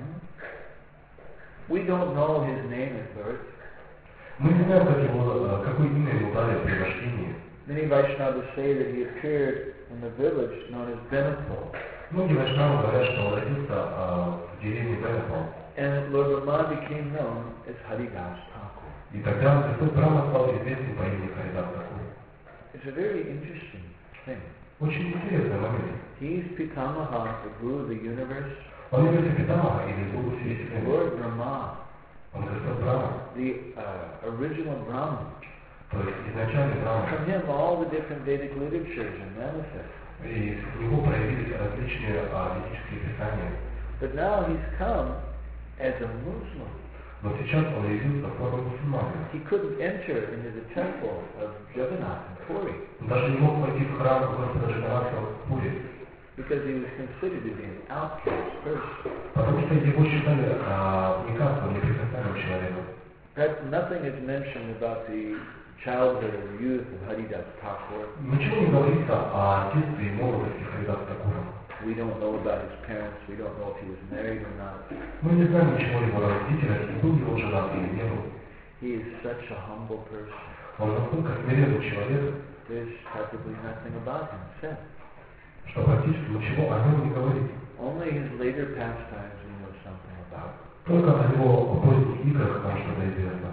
We don't know his name at birth. Мы не знаем, как его, какое имя ему дали при рождении. Many Vaishnavas say that he appeared in the village known as Benapur. Многие вайшнавы говорят, что он родился а, в деревне Бенапур. And Lord Brahma became known as Haridas Thakur. И тогда Господь Брахма стал известен по имени Харидас Тхакур. It's a very interesting thing. Очень интересный момент. He's Pitamaha, the Guru of the universe. Он является Питамаха или Гуру всей He's Вселенной. Lord Brahma, Он Господь Брахма, the uh, original Brahman. то есть изначальный Брахма. From him, all the different Vedic literatures are manifest. И с него проявились различные а, ведические писания. But now he's come as a Muslim. Но сейчас он явился в форме мусульманина. He couldn't enter into the temple of Jagannath in Puri Он даже не мог войти в храм Господа Джаганнатха в Пури, because he was considered to be an outcast person. потому что его считали а, уникальным, неприкасаемым человеком. That nothing is mentioned about the childhood or youth of Haridas Thakur. Ничего не говорится о детстве и молодости Харидаса Тхакура. We don't know about his parents. We don't know if he was married or not. Мы не знаем ничего о его родителях, и был ли он женат или не был. He is such a humble person. Он настолько смиренный человек, There's practically nothing about him said. что практически ничего о нем не говорит. Only his later pastimes we know something about. Только о его поздних играх нам что-то известно.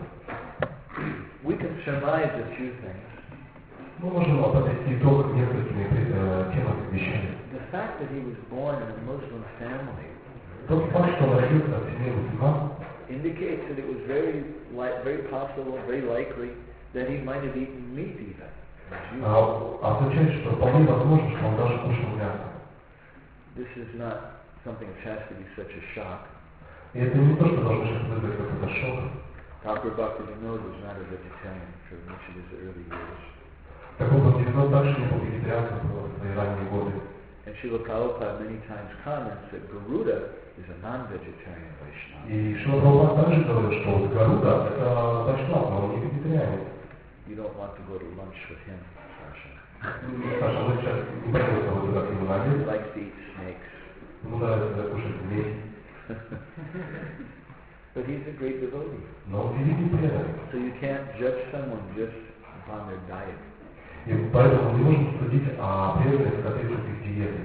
We can surmise a few things. Мы можем подвести итог несколькими э, темами вещами. The fact that he was born in a Muslim family Тот факт, что он родился в семье мусульман, indicates that it was very, li- very possible, very likely that he might have eaten meat even. а, означает, что вполне возможно, что он даже кушал мясо. This is not something which has to be such a shock. И это не то, что должно сейчас вызвать какой-то шок. Thakur Bhaktivinoda was not a vegetarian for much of his early years. Такой Бхактивинод также не был вегетарианцем в свои ранние годы. And Srila Prabhupada many times comments that Garuda is a non-vegetarian Vaishnava. И Шрила Прабхупада также говорил, что вот Гаруда — это вайшнав, но он не вегетарианец. You don't want to go to lunch with him, Sasha. Саша, мы сейчас не пойдем с тобой туда к нему на He обед. likes to eat snakes. Ему нравится кушать змей. But he's a great devotee. Но он великий преданный. So you can't judge someone just upon their diet. И поэтому не можем судить о преданности, которые их диеты.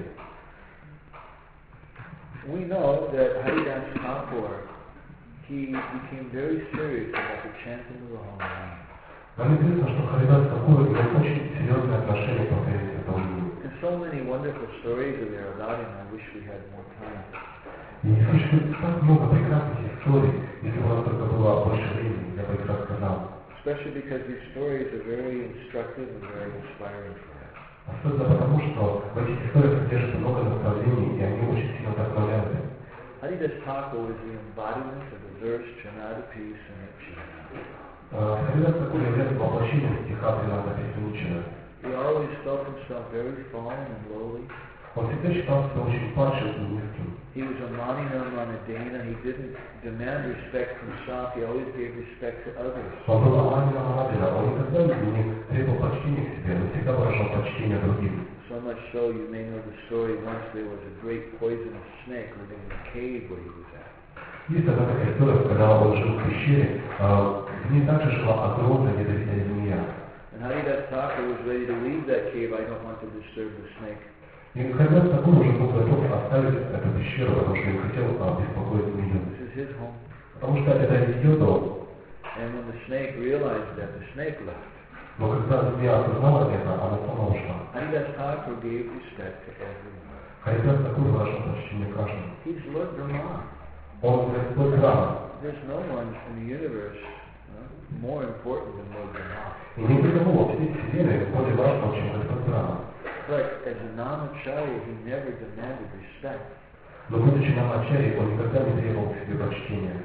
We know that Haridas Thakur, he became very serious about the chanting of the holy name. Нам известно, что Харидас Тхакур имел очень серьезное отношение к повторению Святого имени. And so many wonderful stories are there about him. I wish we had more time. И существует так много прекрасных историй, если бы у нас только было больше времени, я бы их рассказал. Especially because these stories are very instructive and very inspiring for us. Особенно потому, что в этих историях содержится много наставлений, и они очень сильно вдохновляют. Haridas Thakur was the embodiment of the verse Janadapi Sunichana. Харидас Тхакур является воплощением стиха Тринада Присуничина. He always felt himself very fallen and lowly. Он всегда считал себя очень падшим и низким. He was a Manina Manadena. He didn't demand respect from himself. He always gave respect to others. Он был Аманина Манадина, он никогда не требовал почтения к себе, но всегда выражал почтение другим. So much so, you may know the story. Once there was a great poisonous snake living in a cave where he was at. Есть одна такая история, когда он жил в пещере, в ней также жила огромная ядовитая змея. And Haridas Thakur was ready to leave that cave. I don't want to disturb the snake. И Харидас Тхакур уже был готов оставить эту пещеру, потому что не хотел беспокоить змею. This is his home. Потому что это ее дом. And when the snake realized that, the snake left. Но когда змея осознала это, она сама ушла. Haridas Thakur gave respect to everyone. Харидас Тхакур выражал почтение каждому. He's Lord Brahma. Он Господь Брахма. There's no one in the universe uh, more important than Lord Brahma. И нет никого во всей вселенной более важного, чем Господь Брахма. But as a Namacharya, he never demanded respect. Но будучи Намачарьей, он никогда не требовал к себе почтения.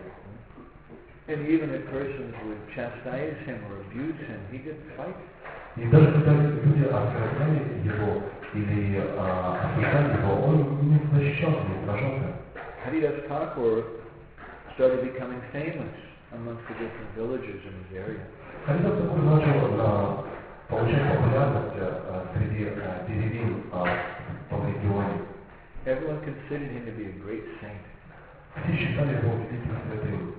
And even if persons would chastise him or abuse him, he didn't fight. И даже когда люди оскорбляли его или а, осуждали его, он не защищался, не сражался. Haridas Thakur started becoming famous amongst the different villagers in his area. Харидас Такур начал а, получать популярность а, среди а, деревень а, в том регионе. Everyone considered him to be a great saint. Все считали его великим святым.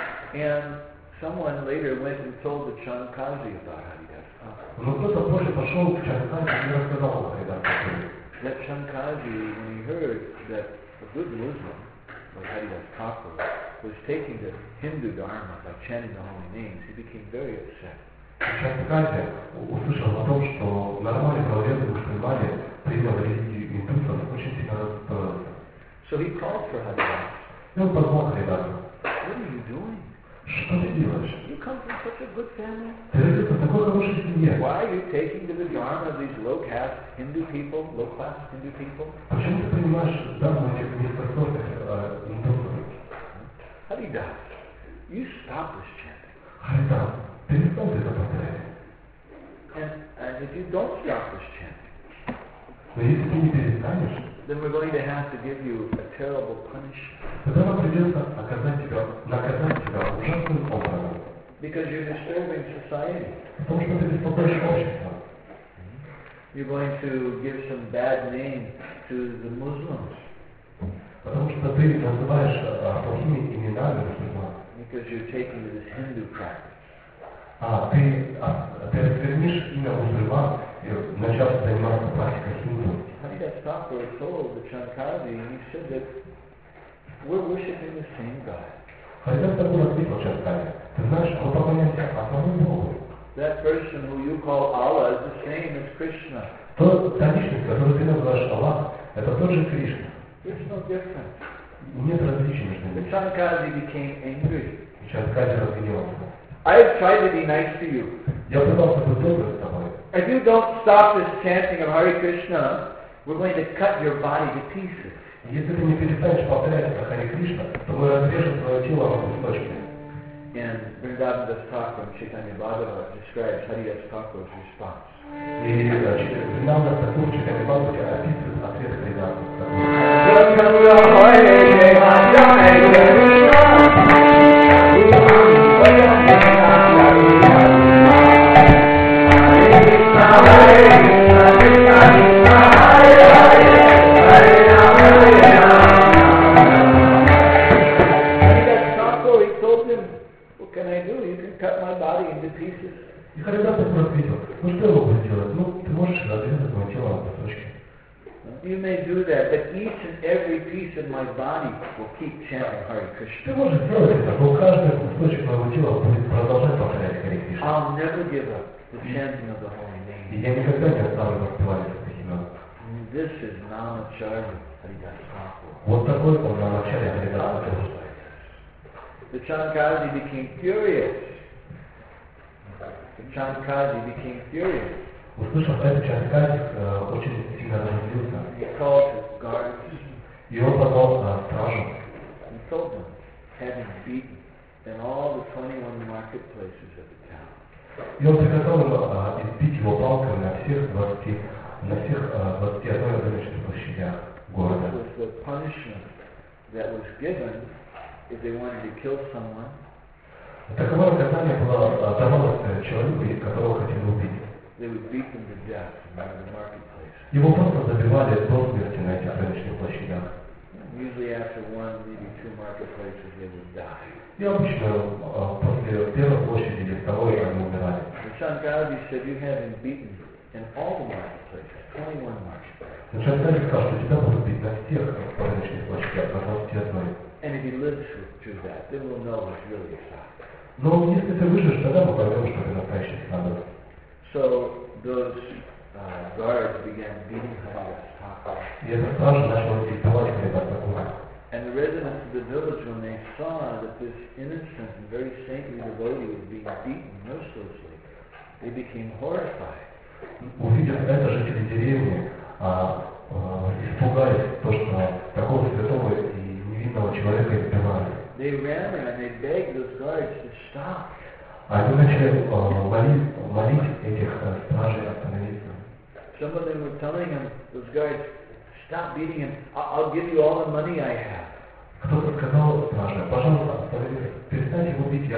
And someone later went and told the Chankazi about Haridas Thakur. Но кто-то позже пошел к Чанказе и рассказал о Харидас Такуре. That Chankazi, when he heard that a good Muslim, like Haridas Thakur, was taking the Hindu Dharma by chanting the holy names, he became very upset. Чанказе услышал о том, что нормальный правоверный мусульмане принял религию индусов, очень сильно расстроился. So he called for Haridas. И он позвал Харидасу. What are you doing? Что ты делаешь? You come from such a good family. Ты родился в такой хорошей семье. Why are you taking to the dharma of these low-caste Hindu people, low-class Hindu people? Почему ты принимаешь данные этих низкосортных индусов? Haridas, you stop this chanting. Харидас, перестань это повторять. And, and if you don't stop this chanting, Но если ты не перестанешь, then we're going to have to give you a terrible punishment. тогда нам придется оказать тебя, наказать тебя ужасным образом. Because you're disturbing society. Потому что ты беспокоишь общество. You're going to give some bad name to the Muslims. Потому что ты называешь а, плохими именами мусульман. Because you're taking to this Hindu practice. А ты, а, ты развернешь имя мусульман и начав заниматься практикой хинду. Haridas Thakur told the Chankazi, and he said that we're worshiping the same God. Харидас Такур ответил Чанказе, ты знаешь, мы поклоняемся одному Богу. That person who you call Allah is the same as Krishna. Тот, та личность, которую ты называешь Аллах, это тот же Кришна. There's no difference. Нет различий между The ними. Chankazi became angry. Чанказе разгневался. I've tried to be nice to you. Я пытался быть добрым с тобой. If you don't stop this chanting of Hare Krishna, we're going to cut your body to pieces. Если ты не перестанешь повторять это Харе Кришна, то мы разрежем твое тело на кусочки. And Vrindavan Das Thakur and Chaitanya Bhagavad describes Haridas Thakur's response. И Вриндаван Дас Такур в Чайтанья Бхагавате описывает ответ Харидаса И Харидас Такур ответил, ну что я могу сделать? Ну, ты можешь разрезать мое тело на кусочки. You may do that, but each and every piece of my body will keep chanting Hare Krishna. Ты можешь сделать это, но каждый кусочек моего тела будет продолжать повторять Харе Кришна. I'll never give up the chanting of the holy И name. я никогда не оставлю воспевание святых имен. This is Namacharya Haridas Thakur. Вот такой он на начале Харидас Такур. The Chankazi became furious. The Chankazi became furious. Услышав это, Чанказе очень сильно разозлился. He called his guards И он позвал а, стражу. and told them, having beaten in all the twenty-one marketplaces of the town. И он приказал им а, избить его палками на всех двадцати, на всех а, двадцати одной рыночных площадях города. That was the punishment that was given if they wanted to kill someone. Таково наказание было а, давалось человеку, которого хотели убить. They would beat them to death in one of the marketplaces. Его просто забивали до смерти на этих рыночных площадях. Usually after one, maybe two marketplaces, they would die. И обычно а, после первой площади или второй они умирали. The Chankazi said, you have been beaten in all the marketplaces, twenty-one marketplaces. Но Чанказе сказал, что тебя будут бить на всех рыночных площадях, на двадцати одной. And if he lives through that, then we'll know he's really a sadhu. Но если ты выживешь, тогда мы поймем, что ты настоящий садху. So those uh, guards began beating Haridas Thakur. И эта стража начала избивать Харидаса Такура. And the residents of the village, when they saw that this innocent and very saintly devotee was being beaten mercilessly, they became horrified. Увидев это, жители деревни а, а, испугались, то, что такого святого и невинного человека избивали. They ran there and they begged those guards to stop. Они начали а, молить, молить этих а, стражей остановиться. Some of them were telling him, those guards, stop beating him. I'll, I'll give you all the money I have. Кто-то сказал страже, пожалуйста,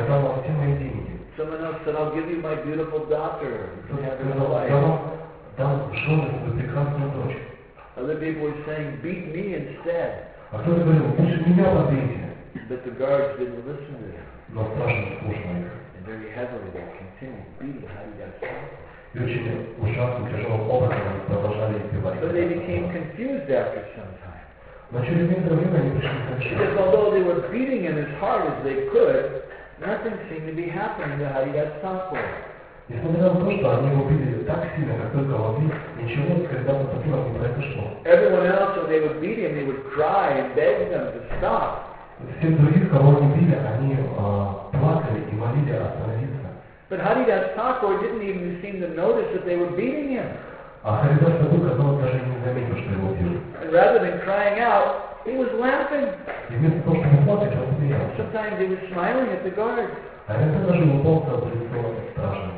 я дам вам все мои деньги. Someone else said, I'll give you my beautiful daughter. You can have her Я life. вам дам в жены свою прекрасную дочь. Other people were saying, beat me instead. А кто-то говорил, лучше меня побейте. But the guards didn't listen to them. Но стражи не слушали их. And very heavily they continued beating Haridas Thakur. И очень ужасным, тяжелым образом они продолжали избивать. So they became confused after some time. Но через некоторое время они пришли к кончине. Because although they were beating him as hard as they could, nothing seemed to be happening to Haridas Thakur. Несмотря на то, что они его били так сильно, как только могли, ничего с Харидасом Тхакуром не произошло. Everyone else, when they would beat him, they would cry and beg them to stop. Всех других, кого они били, они а, плакали и молили остановиться. But Haridas Thakur didn't even seem to notice that they were beating him. А Харидас Тхакур, казалось, даже не заметил, что его били. And rather than crying out, he was laughing. И вместо того, чтобы плакать, он смеялся. Sometimes he was smiling at the guards. А иногда даже улыбался в лицо стражи.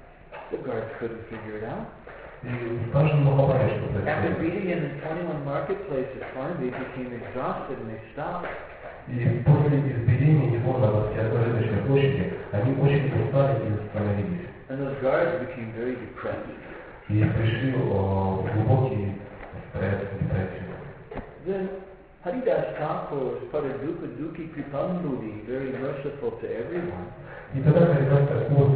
The guards couldn't figure it out. И стражи не могла понять, что After происходит. beating him in twenty-one marketplaces, finally they became exhausted and they stopped. И после избиения его на двадцати одной рыночной площади, они очень устали и остановились. And those guards became very depressed. И пришли в глубокий стресс, депрессию. Then Haridas Thakur was Paraduka Duki Kripambudi, very merciful to everyone. И тогда Харидас Тхакур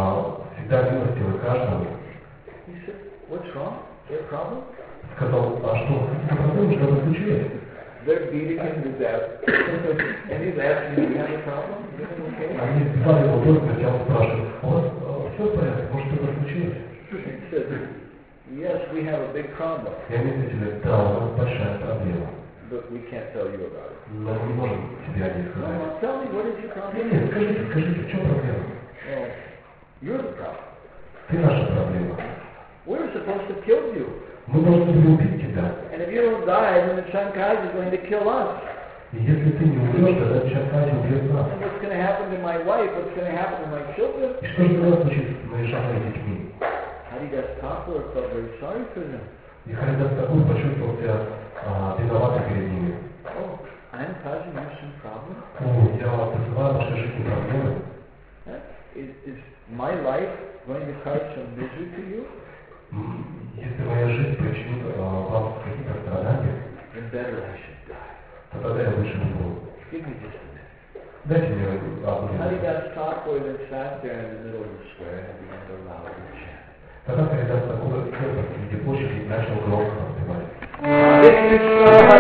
всегда милостивый каждому. He said, what's wrong? Is there a problem? Сказал, а что, какие-то проблемы, что-то случилось? They're beating him to death. And he's asking, do you have a problem? Is everything okay? Они избивали его до смерти, а он спрашивает, у вас все в порядке, может что-то случилось? He said, yes, we have a big problem, И они ответили, да, у нас большая проблема. but we can't tell you about it. Но не можем тебе о ней No, сказать. no, tell me, what is your problem? Нет, нет, скажите, скажите, в чем проблема? Well, you're the problem. Ты наша проблема. We're supposed to kill you. Мы должны были убить тебя. And if you don't die, then the Shankaj is going to kill us. И если ты не умрешь, тогда Чакади убьет нас. And what's going to happen to my wife? What's going to happen to my children? И что же тогда случится с моей женой и детьми? Haridas Thakur felt very sorry for them. И Харидас Тхакур почувствовал себя а, виноватым перед ними. Oh, I'm causing you some problem? О, я вызываю в вашей жизни проблемы. Huh? Is, is my life going to cause some misery to you? М, Если моя жизнь причинит а, вам какие-то страдания, Then better I should die. то тогда я лучше умру. Give me just a minute. Дайте мне одну минуту. Haridas Thakur then sat there in the middle of the square and began to loudly chant. Тогда Харидас Тхакур сел посреди площади и начал громко распевать. Hare Krishna,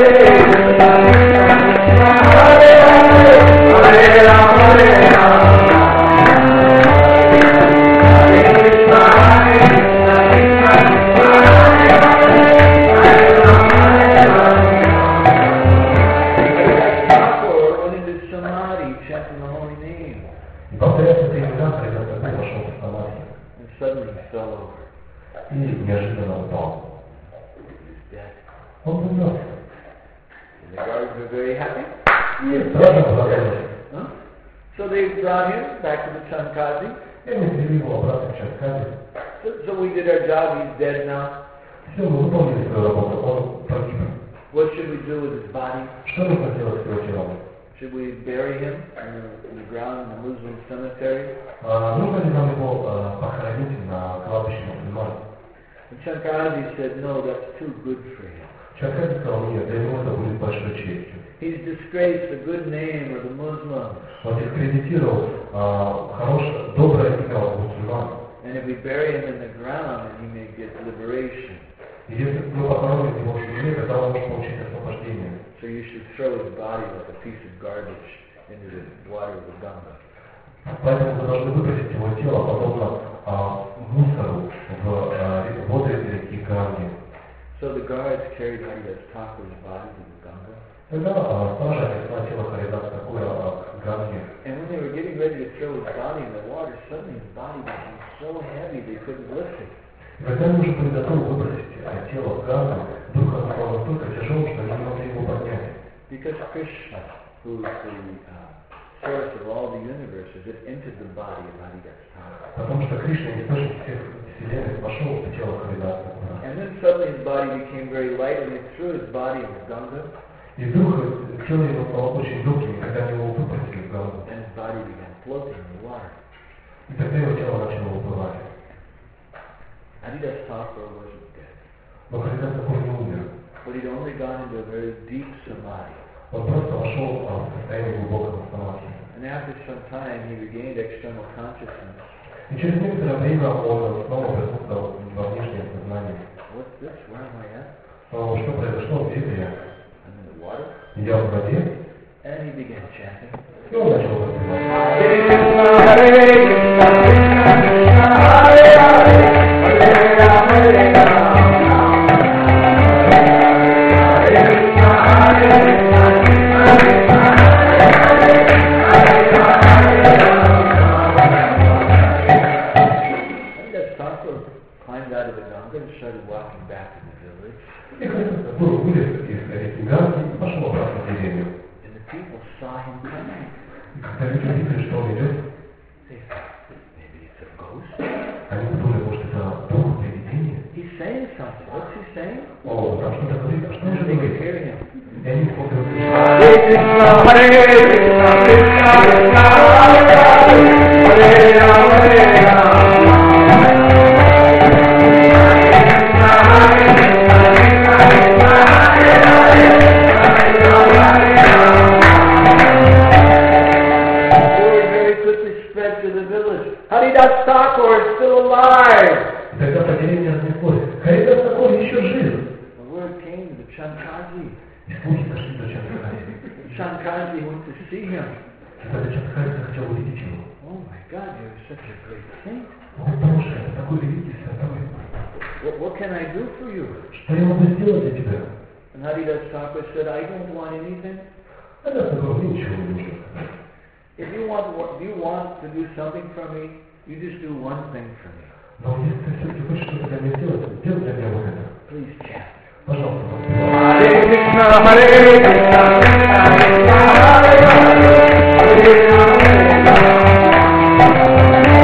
Hare Rama, Hare И повторяя эти имена, Харидас Тхакур вошел в самадхи and suddenly he fell over. и неожиданно упал. He was dead. Он был мертв. And the guards were very happy. И стража обрадовалась. Huh? So they brought him back to the Chankazi. И они привели его обратно в Чакади. So, so we did our job, he's dead now. Все, мы выполнили свою работу, он погиб. What should we do with his body? Что нужно делать с его телом? Should we bury him in the, in the ground in the Muslim cemetery? А, нужно ли нам его а, похоронить на кладбище мусульман? And Chankazi said, no, that's too good for him. Чакади сказал, нет, для него это будет большой честью. He's disgraced the good name of the Muslims. Он дискредитировал а, хорошее, доброе имя мусульман. And if we bury him in the ground, then he may get liberation. И если мы похороним его в земле, тогда он может получить освобождение. So you should throw his body like a piece of garbage into the water of the Ganga. Поэтому вы должны выбросить его тело, подобно а, мусору в а, воды реки Ганги. So the guards carried Haridas Thakur's body to the Ganga. Тогда а, стража несла тело Харидаса Тхакура к Ганге. And when they were getting ready to throw his body in the water, suddenly his body became so heavy they couldn't lift it. И когда они уже были готовы выбросить тело в Гангу, вдруг оно стало настолько тяжелым, что они не могли его поднять. Because Krishna, who is the uh, source of all the universes, had entered the body of Haridas Thakur. Потому что Кришна, источник всех вселенных, вошел в тело Харидаса Тхакура. And then suddenly his body became very light and they threw his body in the Ganga. И вдруг тело его стало очень легким, и когда они его выпустили в в голову. And his body began floating in the water. И тогда его тело начало уплывать. Haridas Thakur wasn't dead, Но Харидас Такур не умер. but he'd only gone into a very deep samadhi. Он просто вошел в состояние глубокого самадхи. And after some time, he regained external consciousness. И через некоторое время он снова присутствовал во внешнем сознании. What's this? Where am I at? Но что произошло? Где это я? I'm in the water. Я в воде, And he began chanting. и он начал воспевать. Hare Krishna, Krishna Krishna, Hare Hare, Hare Rama, Hare Rama. Climbed out of the Ganga and started walking back to the village. И Харидас Такур вылез из реки Ганги и пошел обратно в деревню. And the people saw him coming. И когда люди увидели, что он идет, They thought, maybe it's a ghost. они подумали, может, это дух привидения. He's saying something. What's he saying? О, там что-то говорит, а что он же They could говорит? hear him. И они смогли услышать. Hare Krishna, Hare Krishna, Krishna Krishna, Hare Hare, Hare Rama, Hare Rama. Haridas Thakur is still alive. И тогда по деревне разнеслось. Харидас Такур еще жив. The word came to Chankaji. И слухи дошли до Чандхари. Chankaji went to see him. И тогда Чандхари захотел увидеть его. Oh my God, you're such a great saint. О, Боже, это такой великий святой. What, what can I do for you? Что я могу сделать для тебя? And Haridas Thakur said, I don't want anything. Харидас Такур мне ничего не нужно. If you want, if you want to do something for me, you just do one thing for me. Но если ты все-таки хочешь что-то для меня сделать, сделай для меня вот это. Please chant. Пожалуйста, поспевай. Hare Krishna, Hare Krishna, Krishna Krishna, Hare Hare, Hare Rama, Hare Rama.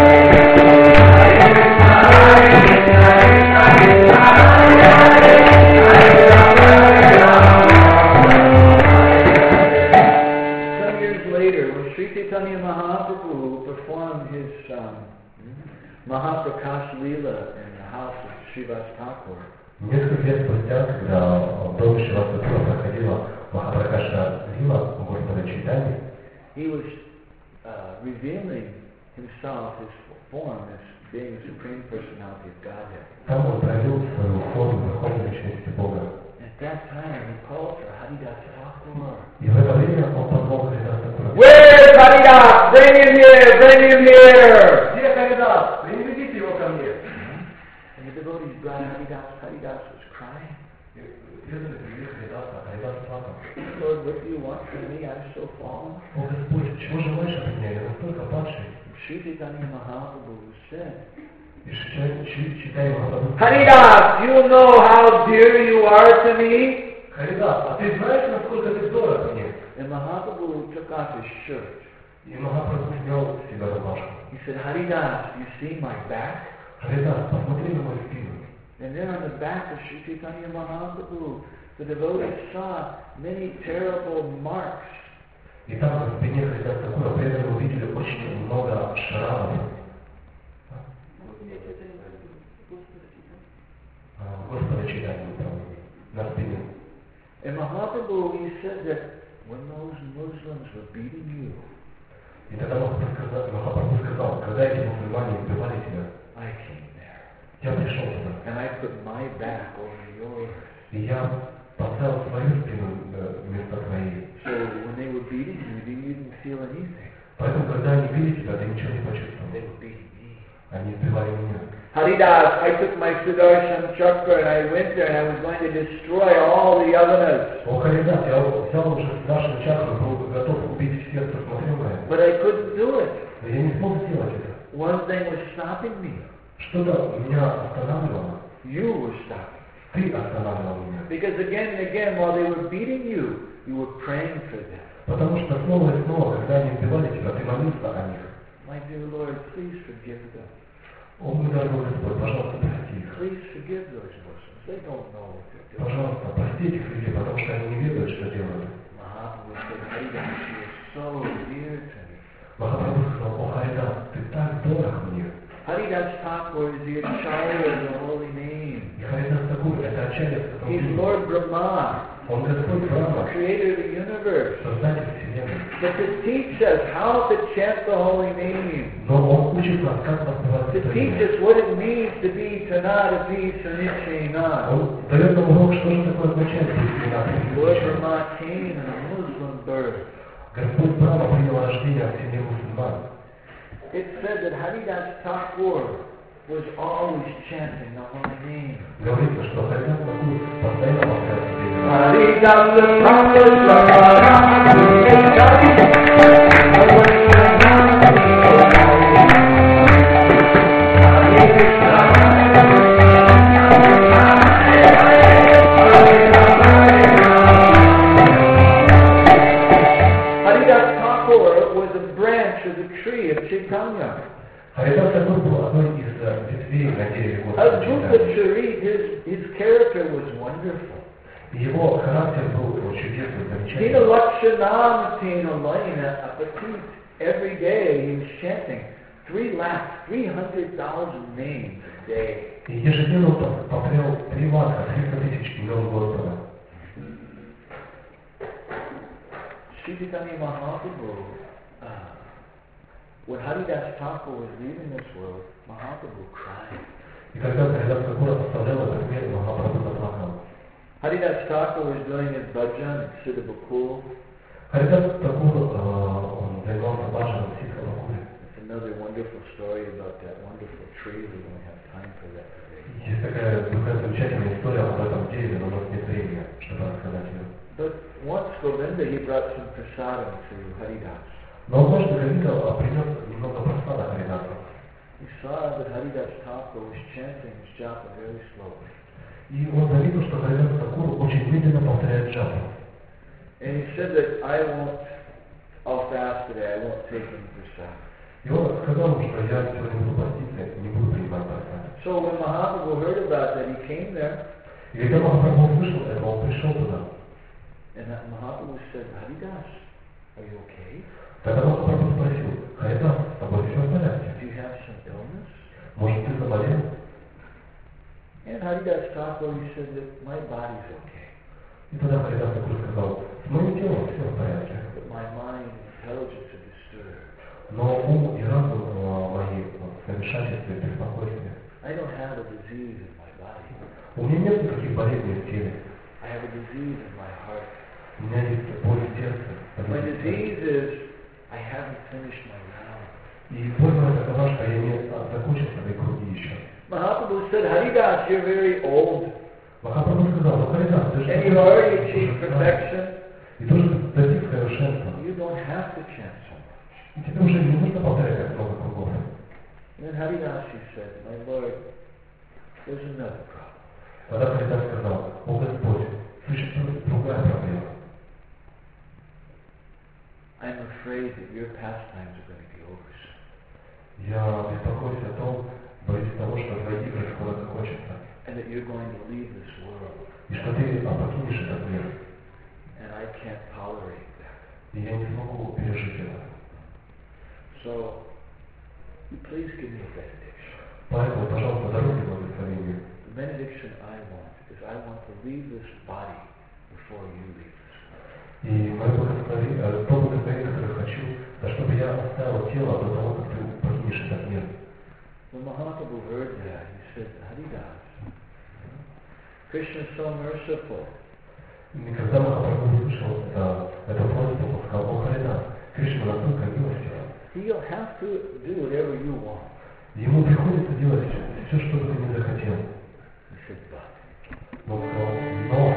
Some years later, when Sri Chaitanya Mahaprabhu performed his um, Mahaprakash Leela in the house of Srivas Thakur, Несколько лет спустя, когда в доме Шриваса Такура проходила Махапракаша Лила у Господа Чайтаньи, he was uh, revealing himself, his form, as being the Supreme Personality of Godhead. там он проявил свою форму Верховной Личности Бога. At that time, he called for Haridas Thakur. И в это время он позвал Харидаса Такура. Where's Haridas? Bring him here! Bring him here! Где Харидас? Приведите его ко мне. And the devotees brought Haridas. Haridas was crying. Преданные привели Харидаса, а Харидас плакал. Lord, what do you want from me? I'm so fallen. О Господь, чего желаешь от меня? Я настолько падший. Sri Chaitanya Mahaprabhu said, И Чайтанья Махапрабху. Haridas, you know how dear you are to me? Харидас, а ты знаешь, насколько ты дорог мне? And Mahaprabhu took off his shirt. И Махапрабху снял с себя рубашку. He said, Haridas, you see my back? Харидас, посмотри на мою спину. And then on the back of Sri Chaitanya Mahaprabhu, the devotees saw many terrible marks. И там на спине Харидаса Такура преданные увидели очень много шрамов. Господа Чайтаньи на спине. And Mahaprabhu, he said that when those Muslims were beating you, И тогда Махапрабху сказал, когда эти мусульмане убивали тебя, I came there. я пришел туда. And I put my back over yours. И я поставил свою спину вместо твоей. So when they were beating you, you didn't feel anything. Поэтому, когда они били тебя, ты ничего не почувствовал. They were beating me. Они избивали меня. Haridas, I took my Sudarshan Chakra and I went there and I was going to destroy all the Yavanas. О, Харидас, я взял уже нашу чакру, был готов убить всех, кто смотрел на это. But I couldn't do it. Но я не смог сделать это. One thing was stopping me. Что-то меня останавливало. You were stopping. Ты останавливал меня. Because again and again, while they were beating you, you were praying for them. Потому что снова и снова, когда они убивали тебя, ты молился о них. My dear Lord, please forgive them. О, мой дорогой Господь, пожалуйста, прости их. Please forgive those Muslims. They don't know what they're doing. Пожалуйста, прости этих людей, потому что они не ведают, что делают. Mahaprabhu said, Haridas, you are so dear to me. Махапрабху сказал: о Харидас, ты так дорог мне. Haridas Thakur is the Acharya of the holy name. И Харидас Такур — это Ачарья Святого He's имени. Lord Brahma, Он Господь Брахма, creator of the universe. Создатель Вселенной. But to teach us how to chant the holy name, Но Он учит нас, как воспевать to это teach имя. us what it means to be Tanada Peace and Nichena. Он дает нам урок, что же такое означает быть Lord виноватым. Brahma came in a Muslim birth. Господь Брахма принял рождение от семьи мусульман. It said that Haridas Thakur was always chanting the holy name. Говорится, что Харидас Такур постоянно повторял себе имя. Haridas Thakur was a branch of the tree of Chaitanya. Харидас Такур был одной из ветвей на дереве Господа Advaita Чайтаньи. Chari, his, his character was wonderful. Его характер был чудесный, Tina замечательный. Lakshanam Tina Laina Apatit. Every day he was chanting three lakhs, three hundred thousand names a day. И ежедневно он повторял три лаха, триста тысяч имен Господа. Sri Chaitanya Mahaprabhu, uh, when Haridas Thakur was leaving this world, Mahaprabhu cried. И когда Харидас Такур оставлял этот мир, Махапрабху заплакал. Haridas Thakur was doing his bhajan at Siddhabakul. Харидас Такур, он занимался баджаном в Сидхабакуле. It's another wonderful story about that wonderful tree. We don't have time for that today. Есть такая, такая замечательная история об этом дереве, но у нас нет времени, чтобы рассказать ее. But once Govinda, he brought some prasadam to Haridas. Но однажды Говинда принес немного просада Харидасу. He saw that Haridas Thakur was chanting his japa very slowly. И он заметил, что Харидас Такур очень медленно повторяет джапу. And he said that I won't, I'll fast today, I won't take any prasad. И он сказал ему, что я сегодня буду поститься, не буду принимать просад. So when Mahaprabhu heard about that, he came there, И когда Махапрабху услышал это, он пришел туда. and that Mahaprabhu said, Haridas, are you okay? Тогда Махапрабху спросил: Харидас, с тобой все в порядке? Do you have some illness? Может, ты заболел? And Haridas Thakur, he said that my body's okay, И тогда Харидас Такур сказал: с моим телом все в порядке. but my mind and intelligence are disturbed. Но ум и разум э, мои в замешательстве, беспокойстве. I don't have a disease in my body. У меня нет никаких болезней в теле. I have a disease in my heart. У меня есть боль в сердце. My disease is I haven't finished my round. И боль моя такова, что я не закончил свои круги еще. Mahaprabhu said, Haridas, you're very old, Махапрабху сказал: ну Харидас, ты же and you've already achieved perfection. и тоже достиг совершенства. You don't have to chant so much. И тебе уже не нужно повторять так много кругов. And then Haridas, he said, my Lord, there's another problem. Тогда Харидас сказал: о Господь, существует другая проблема. I'm afraid that your pastimes are going to be over soon. Я беспокоюсь о том, боюсь того, что твои игры скоро закончатся. And that you're going to leave this world. И что ты покинешь этот мир. And I can't tolerate that. И я не смогу пережить это. So, please give me a benediction. Поэтому, пожалуйста, даруйте благословение. The benediction I want is I want to leave this body before you leave this world. И мое благословение, то благословение, которое хочу, да чтобы я оставил тело до того, как ты покинешь этот мир. When Mahaprabhu heard that, he said, Haridas, Krishna is so merciful. И когда Махапрабху услышал это, эту просьбу, он сказал: о Харидас, Кришна настолько милостива. He'll have to do whatever you want. Ему приходится делать все, что бы ты не захотел. He said, but. Он сказал: но.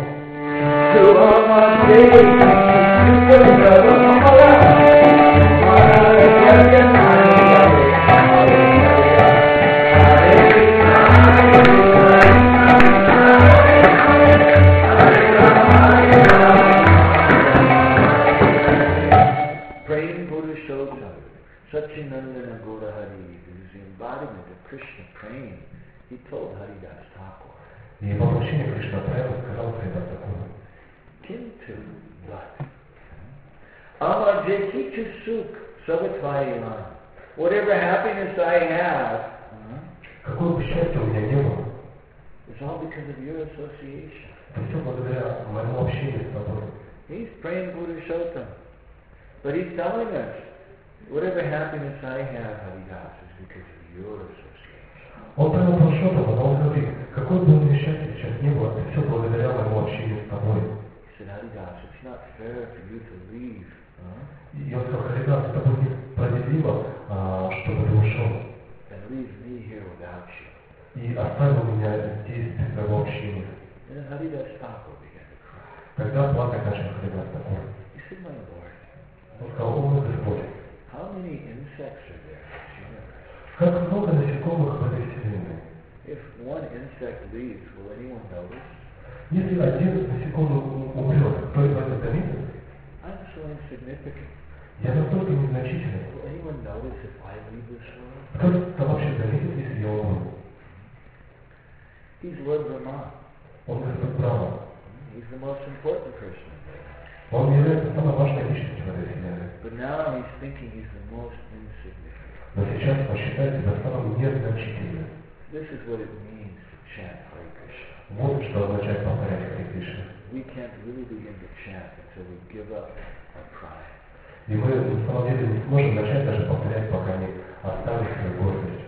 Praying Purushottam, Satchinandana Gaurahari, who is the embodiment of Krishna praying, he told Haridas Thakur, И по поручению Кришна Према сказал Харидас Такуру: Kintu, but Amar Jekichu Suk Savatvayiman. Whatever happiness I have, uh, Какое бы счастье у меня не было, it's all because of your association. это все благодаря моему общению с тобой. He's praying Purushottam. But he's telling us, whatever happiness I have, Haridas, is because of your association. Он прямо прошел, но он говорит, какое бы у меня счастье сейчас не было, это все благодаря моему общению с тобой. He said, Haridas, it's not fair for you to leave. Huh? И он сказал, Харидас, это будет несправедливо, а, чтобы ты ушел. And leave me here without you. И оставил меня здесь без твоего общения. And Haridas Thakur began to cry. Тогда плакать начал Харидас такой. He said, my Lord, Он сказал, о мой Господь, how many insects are there in this universe? как много насекомых в этой вселенной. If one insect leaves, will anyone notice? Если один насекомый умрет, кто из вас заметит? I'm so insignificant. Я настолько незначительный. Will anyone notice if I leave this world? Кто-то вообще заметит, если я умру? He's Lord Brahma. Он Господь Брахма. He's the most important person in there. Он является самой важной личностью в этой вселенной. But now he's thinking he's the most insignificant. Но сейчас он считает себя самым незначительным. This is what it means to chant Hare Krishna. Вот что означает повторять Харе Кришна. We can't really begin to chant until we give up our pride. И мы на самом деле не сможем начать даже повторять, пока не оставим свою гордость.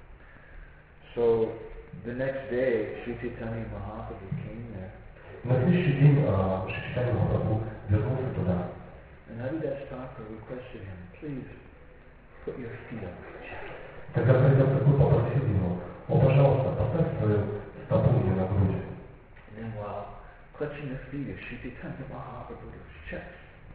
So the next day, Sri Chaitanya Mahaprabhu came there. На следующий день Шри Чайтанья Махапрабху вернулся туда. And Haridas Thakur requested him, please put your feet on my chest. Тогда Харидас Тхакур попросил его, о, пожалуйста, поставь свою стопу мне на грудь. And then while clutching the feet of Sri Chaitanya Mahaprabhu to his chest,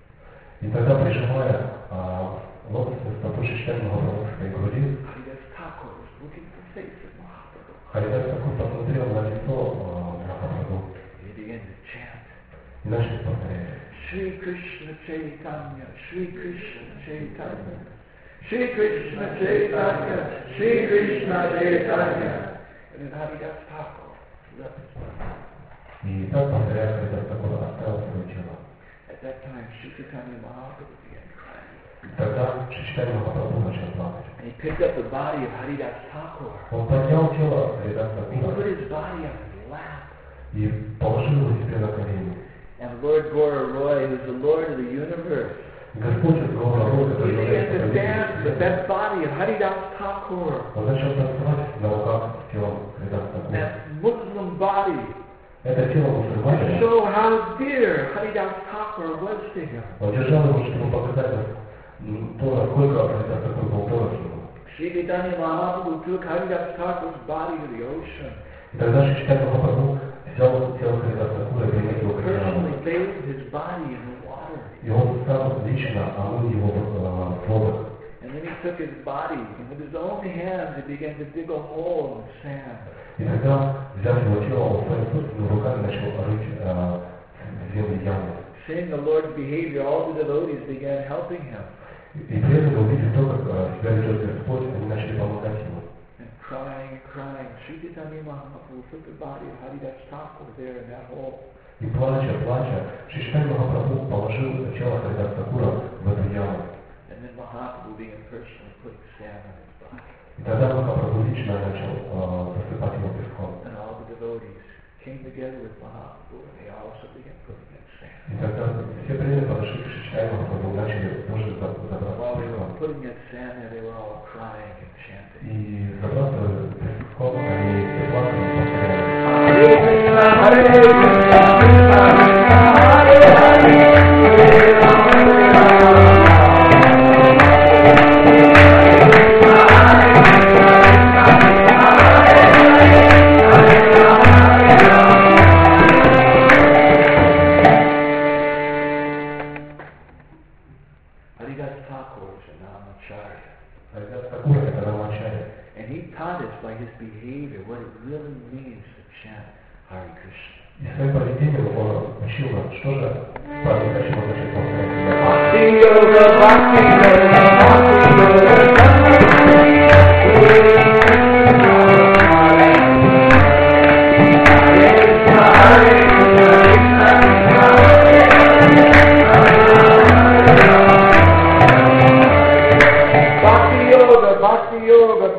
И тогда, прижимая а, лотосную стопу Шри Чайтаньи Махапрабху к своей груди, Haridas Thakur was looking at the face of Mahaprabhu. Харидас Тхакур посмотрел на лицо а, Махапрабху He began to chant, и начал повторять. Shri Krishna Chaitanya, Shri Krishna Chaitanya, Shri Krishna Chaitanya, Shri Krishna Chaitanya. And then Haridas Thakur left his body. И так, повторяя, Харидас Тхакур оставил свое тело. At that time, Sri Chaitanya Mahaprabhu began crying. И тогда Шри Чайтанья Махапрабху начал плакать. And he picked up the body of Haridas Thakur. Он поднял тело Харидаса He put Тхакура his body on his lap. и положил его себе на колени. And Lord Gora Roy, who's the Lord of the universe, Господь из Гора Роя, he который began to является dance with правителем, that body of Haridas Thakur, он начал танцевать на руках с телом Харидаса Тхакура. that Muslim body, Это тело to мусульманина, show how dear Haridas Thakur was to him. он держал его, чтобы показать м, то, насколько Харидас Тхакур был дорог ему. Sri Chaitanya Mahaprabhu took Haridas Thakur's body to the ocean, И тогда Шри Чайтанья Махапрабху взял тело Харидаса Тхакура и принес его к океану. personally bathed his body in the water. И он сам лично омыл его в э, водах. And then he took his body, and with his own hands, he began to dig a hole in the sand. И тогда, взяв его тело, он своими собственными руками начал рыть э, в земле яму. Seeing the Lord's behavior, all the devotees began helping him. И при этом, увидев то, как э, себя ведет Господь, они начали помогать ему. And crying, crying, Sri Chaitanya Mahaprabhu put the body of Haridas Thakur there in that hole. И плача, плача, Шри Чайтанья Махапрабху положил тело Харидаса Тхакура в эту яму. And then Mahaprabhu began personally putting sand on his body. И тогда Махапрабху лично начал э, посыпать его песком. And all the devotees came together with Mahaprabhu, and they also began putting that sand. И тогда все преданные подошли к Шри Чайтанье Махапрабху и начали тоже забрасывать While they were песком. putting that sand there, they were all crying and chanting. И забрасывая песком, они все плакали и повторяли. Hare Krishna, Hare Krishna, Krishna Krishna, Hare Hare, Hare Rama, Haridas Thakur is a Namacharya. Харидас Тхакур — это Рамачарья. And he taught us by his behavior what it really means to chant Hare Krishna. И своим поведением он учил нас, что же по-настоящему означает повторять. Bhakti Yoga, Bhakti Yoga, Bhakti Yoga, Hare Krishna, Hare Krishna, Krishna Krishna, Hare Hare, Hare Rama, Hare Rama.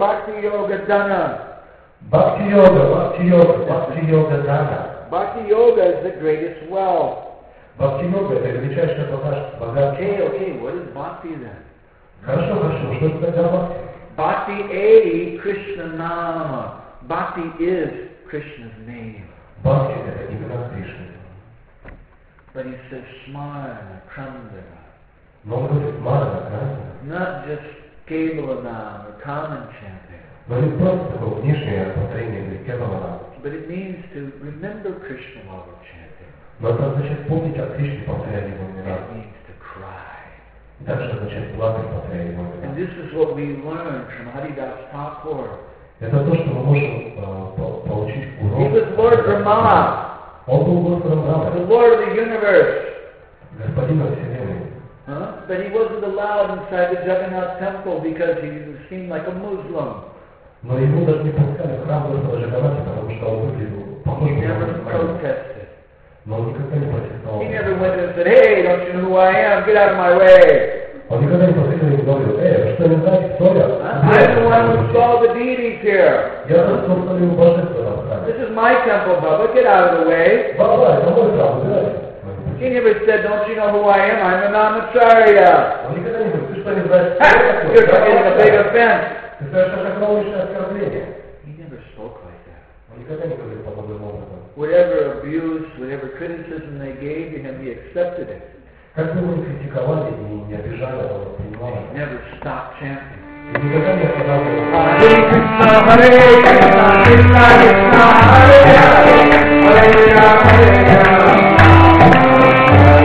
Bhakti Yoga Dana. Bhakti Yoga, Bhakti Yoga, Bhakti Yoga Dana. Bhakti Yoga is the greatest wealth. Bhakti Yoga это величайшее богатство. Okay, okay, what is Bhakti then? Хорошо, хорошо, что это такое Бхакти? Bhakti A, Krishna Nama. Bhakti is Krishna's name. Бхакти это имена Кришны. But he says Smarana, Kramdara. Но он говорит Марана, Красна. Not just Kevalanam or common chanting. Но не просто такое внешнее повторение или кевалана. But it means to remember Krishna while we're chanting. Но это означает помнить о Кришне, повторяя его имена. It means to cry. И также означает плакать, повторяя его имена. And this is what we learned from Haridas Thakur. Это то, что мы можем э, получить урок. He was Lord Brahma, Он был Господом the Брахмы, Lord of the universe. Господином Вселенной. Huh? But he wasn't allowed inside the Jagannath temple because he seemed like a Muslim. Но ему даже не пускали в храм Господа Джаганнати, потому что он выглядел похож He на never мусульманина. protested. Но он никогда не протестовал. He never went and said, hey, don't you know who I am? Get out of my way. Он никогда не подходил и не говорил: эй, вы что, не знаете, кто я? I'm the one who saw the deities here. Я тот, кто установил божество на храме. This is my temple, Baba. Get out of the way. Баба, это мой храм, убирайся. He never said, don't you know who I am? I'm a Namacharya. Он никогда не говорит: ты что, не знаешь, кто Ha! я You're такой? committing a big offense. Ты совершаешь огромнейшее оскорбление. He never spoke like that. Он никогда не говорит подобным образом. Whatever abuse, whatever criticism they gave to him, he accepted it. Как бы его ни критиковали и не обижали, он принимал. He never stopped chanting. И никогда не останавливался. Hare Krishna, Hare Krishna, Krishna Krishna, Hare Hare, Hare Rama, Hare Rama.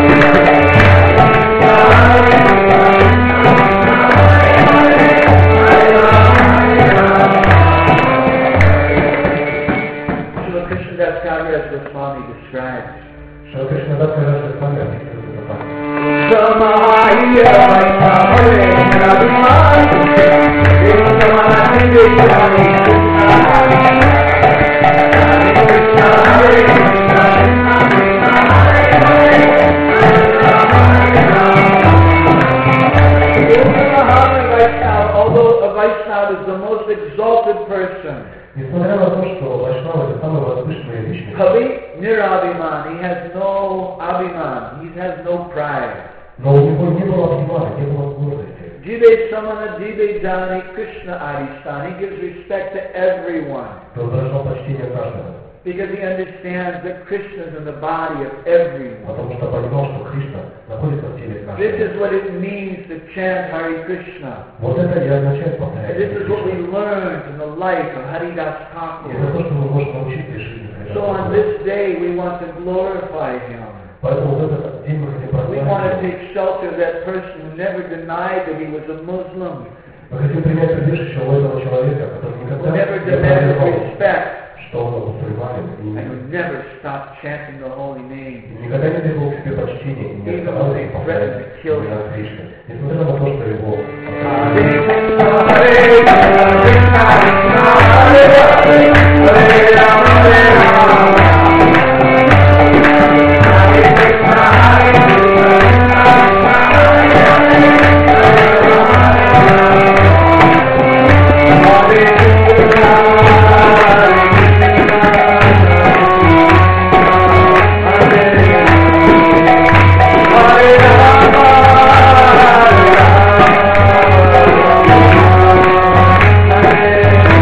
Srila Krishnadas Kaviraj Goswami describes Шри Кришна Датта Госвами описывает это так. Samaya Hare Although a Vaishnava is the most exalted person, Несмотря на то, что Вайшнава это самый возвышенный личность, Kavi Nirabhiman, he has no abhiman, he has no pride. но у него не было обнимана, не было гордости. Jive Samana Jive Jani Krishna Aristani, he gives respect to everyone. То выражал почтение каждого, Because he understands that Krishna is in the body of everyone. потому что понимал, что Кришна находится в теле This каждого. is what it means to chant Hare Krishna. Вот это и означает And повторять. this is what we Кришну. learned from the life of Haridas И это Thakur. то, что мы можем научиться из жизни So on Христа. this day we want to glorify him. Поэтому в этот день мы хотим We want to прославить. take shelter of that person who never denied that he was a Muslim, Мы хотим принять прибежище у этого человека, который who никогда never не demanded проявлял, respect, что он мусульманин, and и who never stopped chanting the holy name. никогда не требовал к себе почтения и не Even оставался when they повторять threatened to kill имена him. Кришны. Несмотря на то, что его Hare Krishna, Hare Krishna, Krishna Krishna, Hare Hare, Hare Rama, Hare Rama. Hare Krishna, Hare Krishna, Hare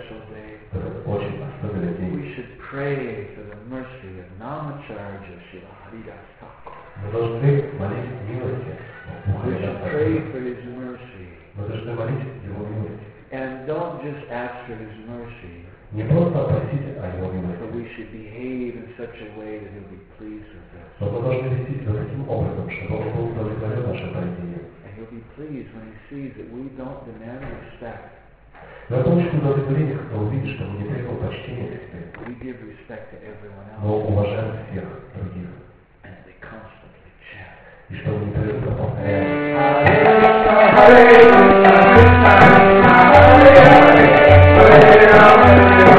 special day. Это очень особенный день. We should pray for the mercy of Namacharya Srila Haridas Thakur. Мы должны молить милости. We should pray for his mercy. Мы должны молить Его милости. And don't just ask for his mercy, Не просто просить о Его but милости, we should behave in such a way that he'll be pleased with us. но мы должны вести себя таким образом, чтобы Он был удовлетворен нашим поведением. And he'll be pleased when he sees that we don't demand respect. Но я получу удовлетворение, когда увидишь, что мы не требуем почтения к себе, We give respect to everyone но else. уважаем всех других. And they constantly chant. И что мы непрерывно повторяем. Hare Krishna, Krishna Krishna, Hare Hare, Hare Rama, Hare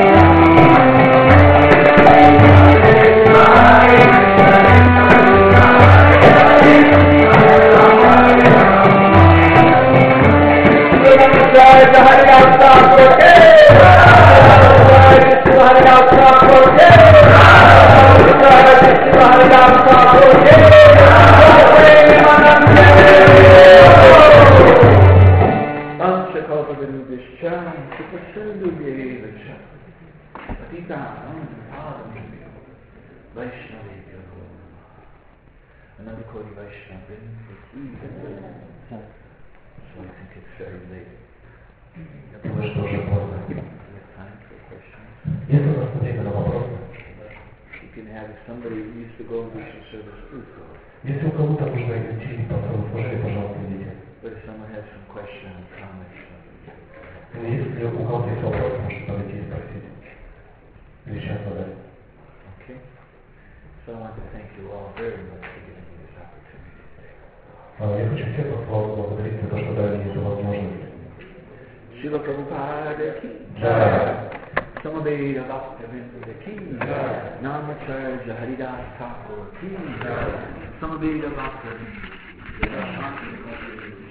Another Koti Vaishnava been so I think it's very late. Думаю, что уже поздно. We have time for questions. Есть у нас время на вопросы? You can have, if somebody needs to go to Vishnu service, please go. Если у кого-то нужно идти по своему служению, пожалуйста, идите. But if someone has some question or comment or something, Если у кого-то есть вопрос, можете подойти и спросить. Или сейчас задать. okay? So I want to thank you all very much for giving me this opportunity today. Я хочу всех вас благодарить за то, что дали мне эту возможность. Srila Prabhupada ki Да. Samaveda Bhaktivinoda ki Namacharya Haridas Thakur ki Samaveda Bhaktivinoda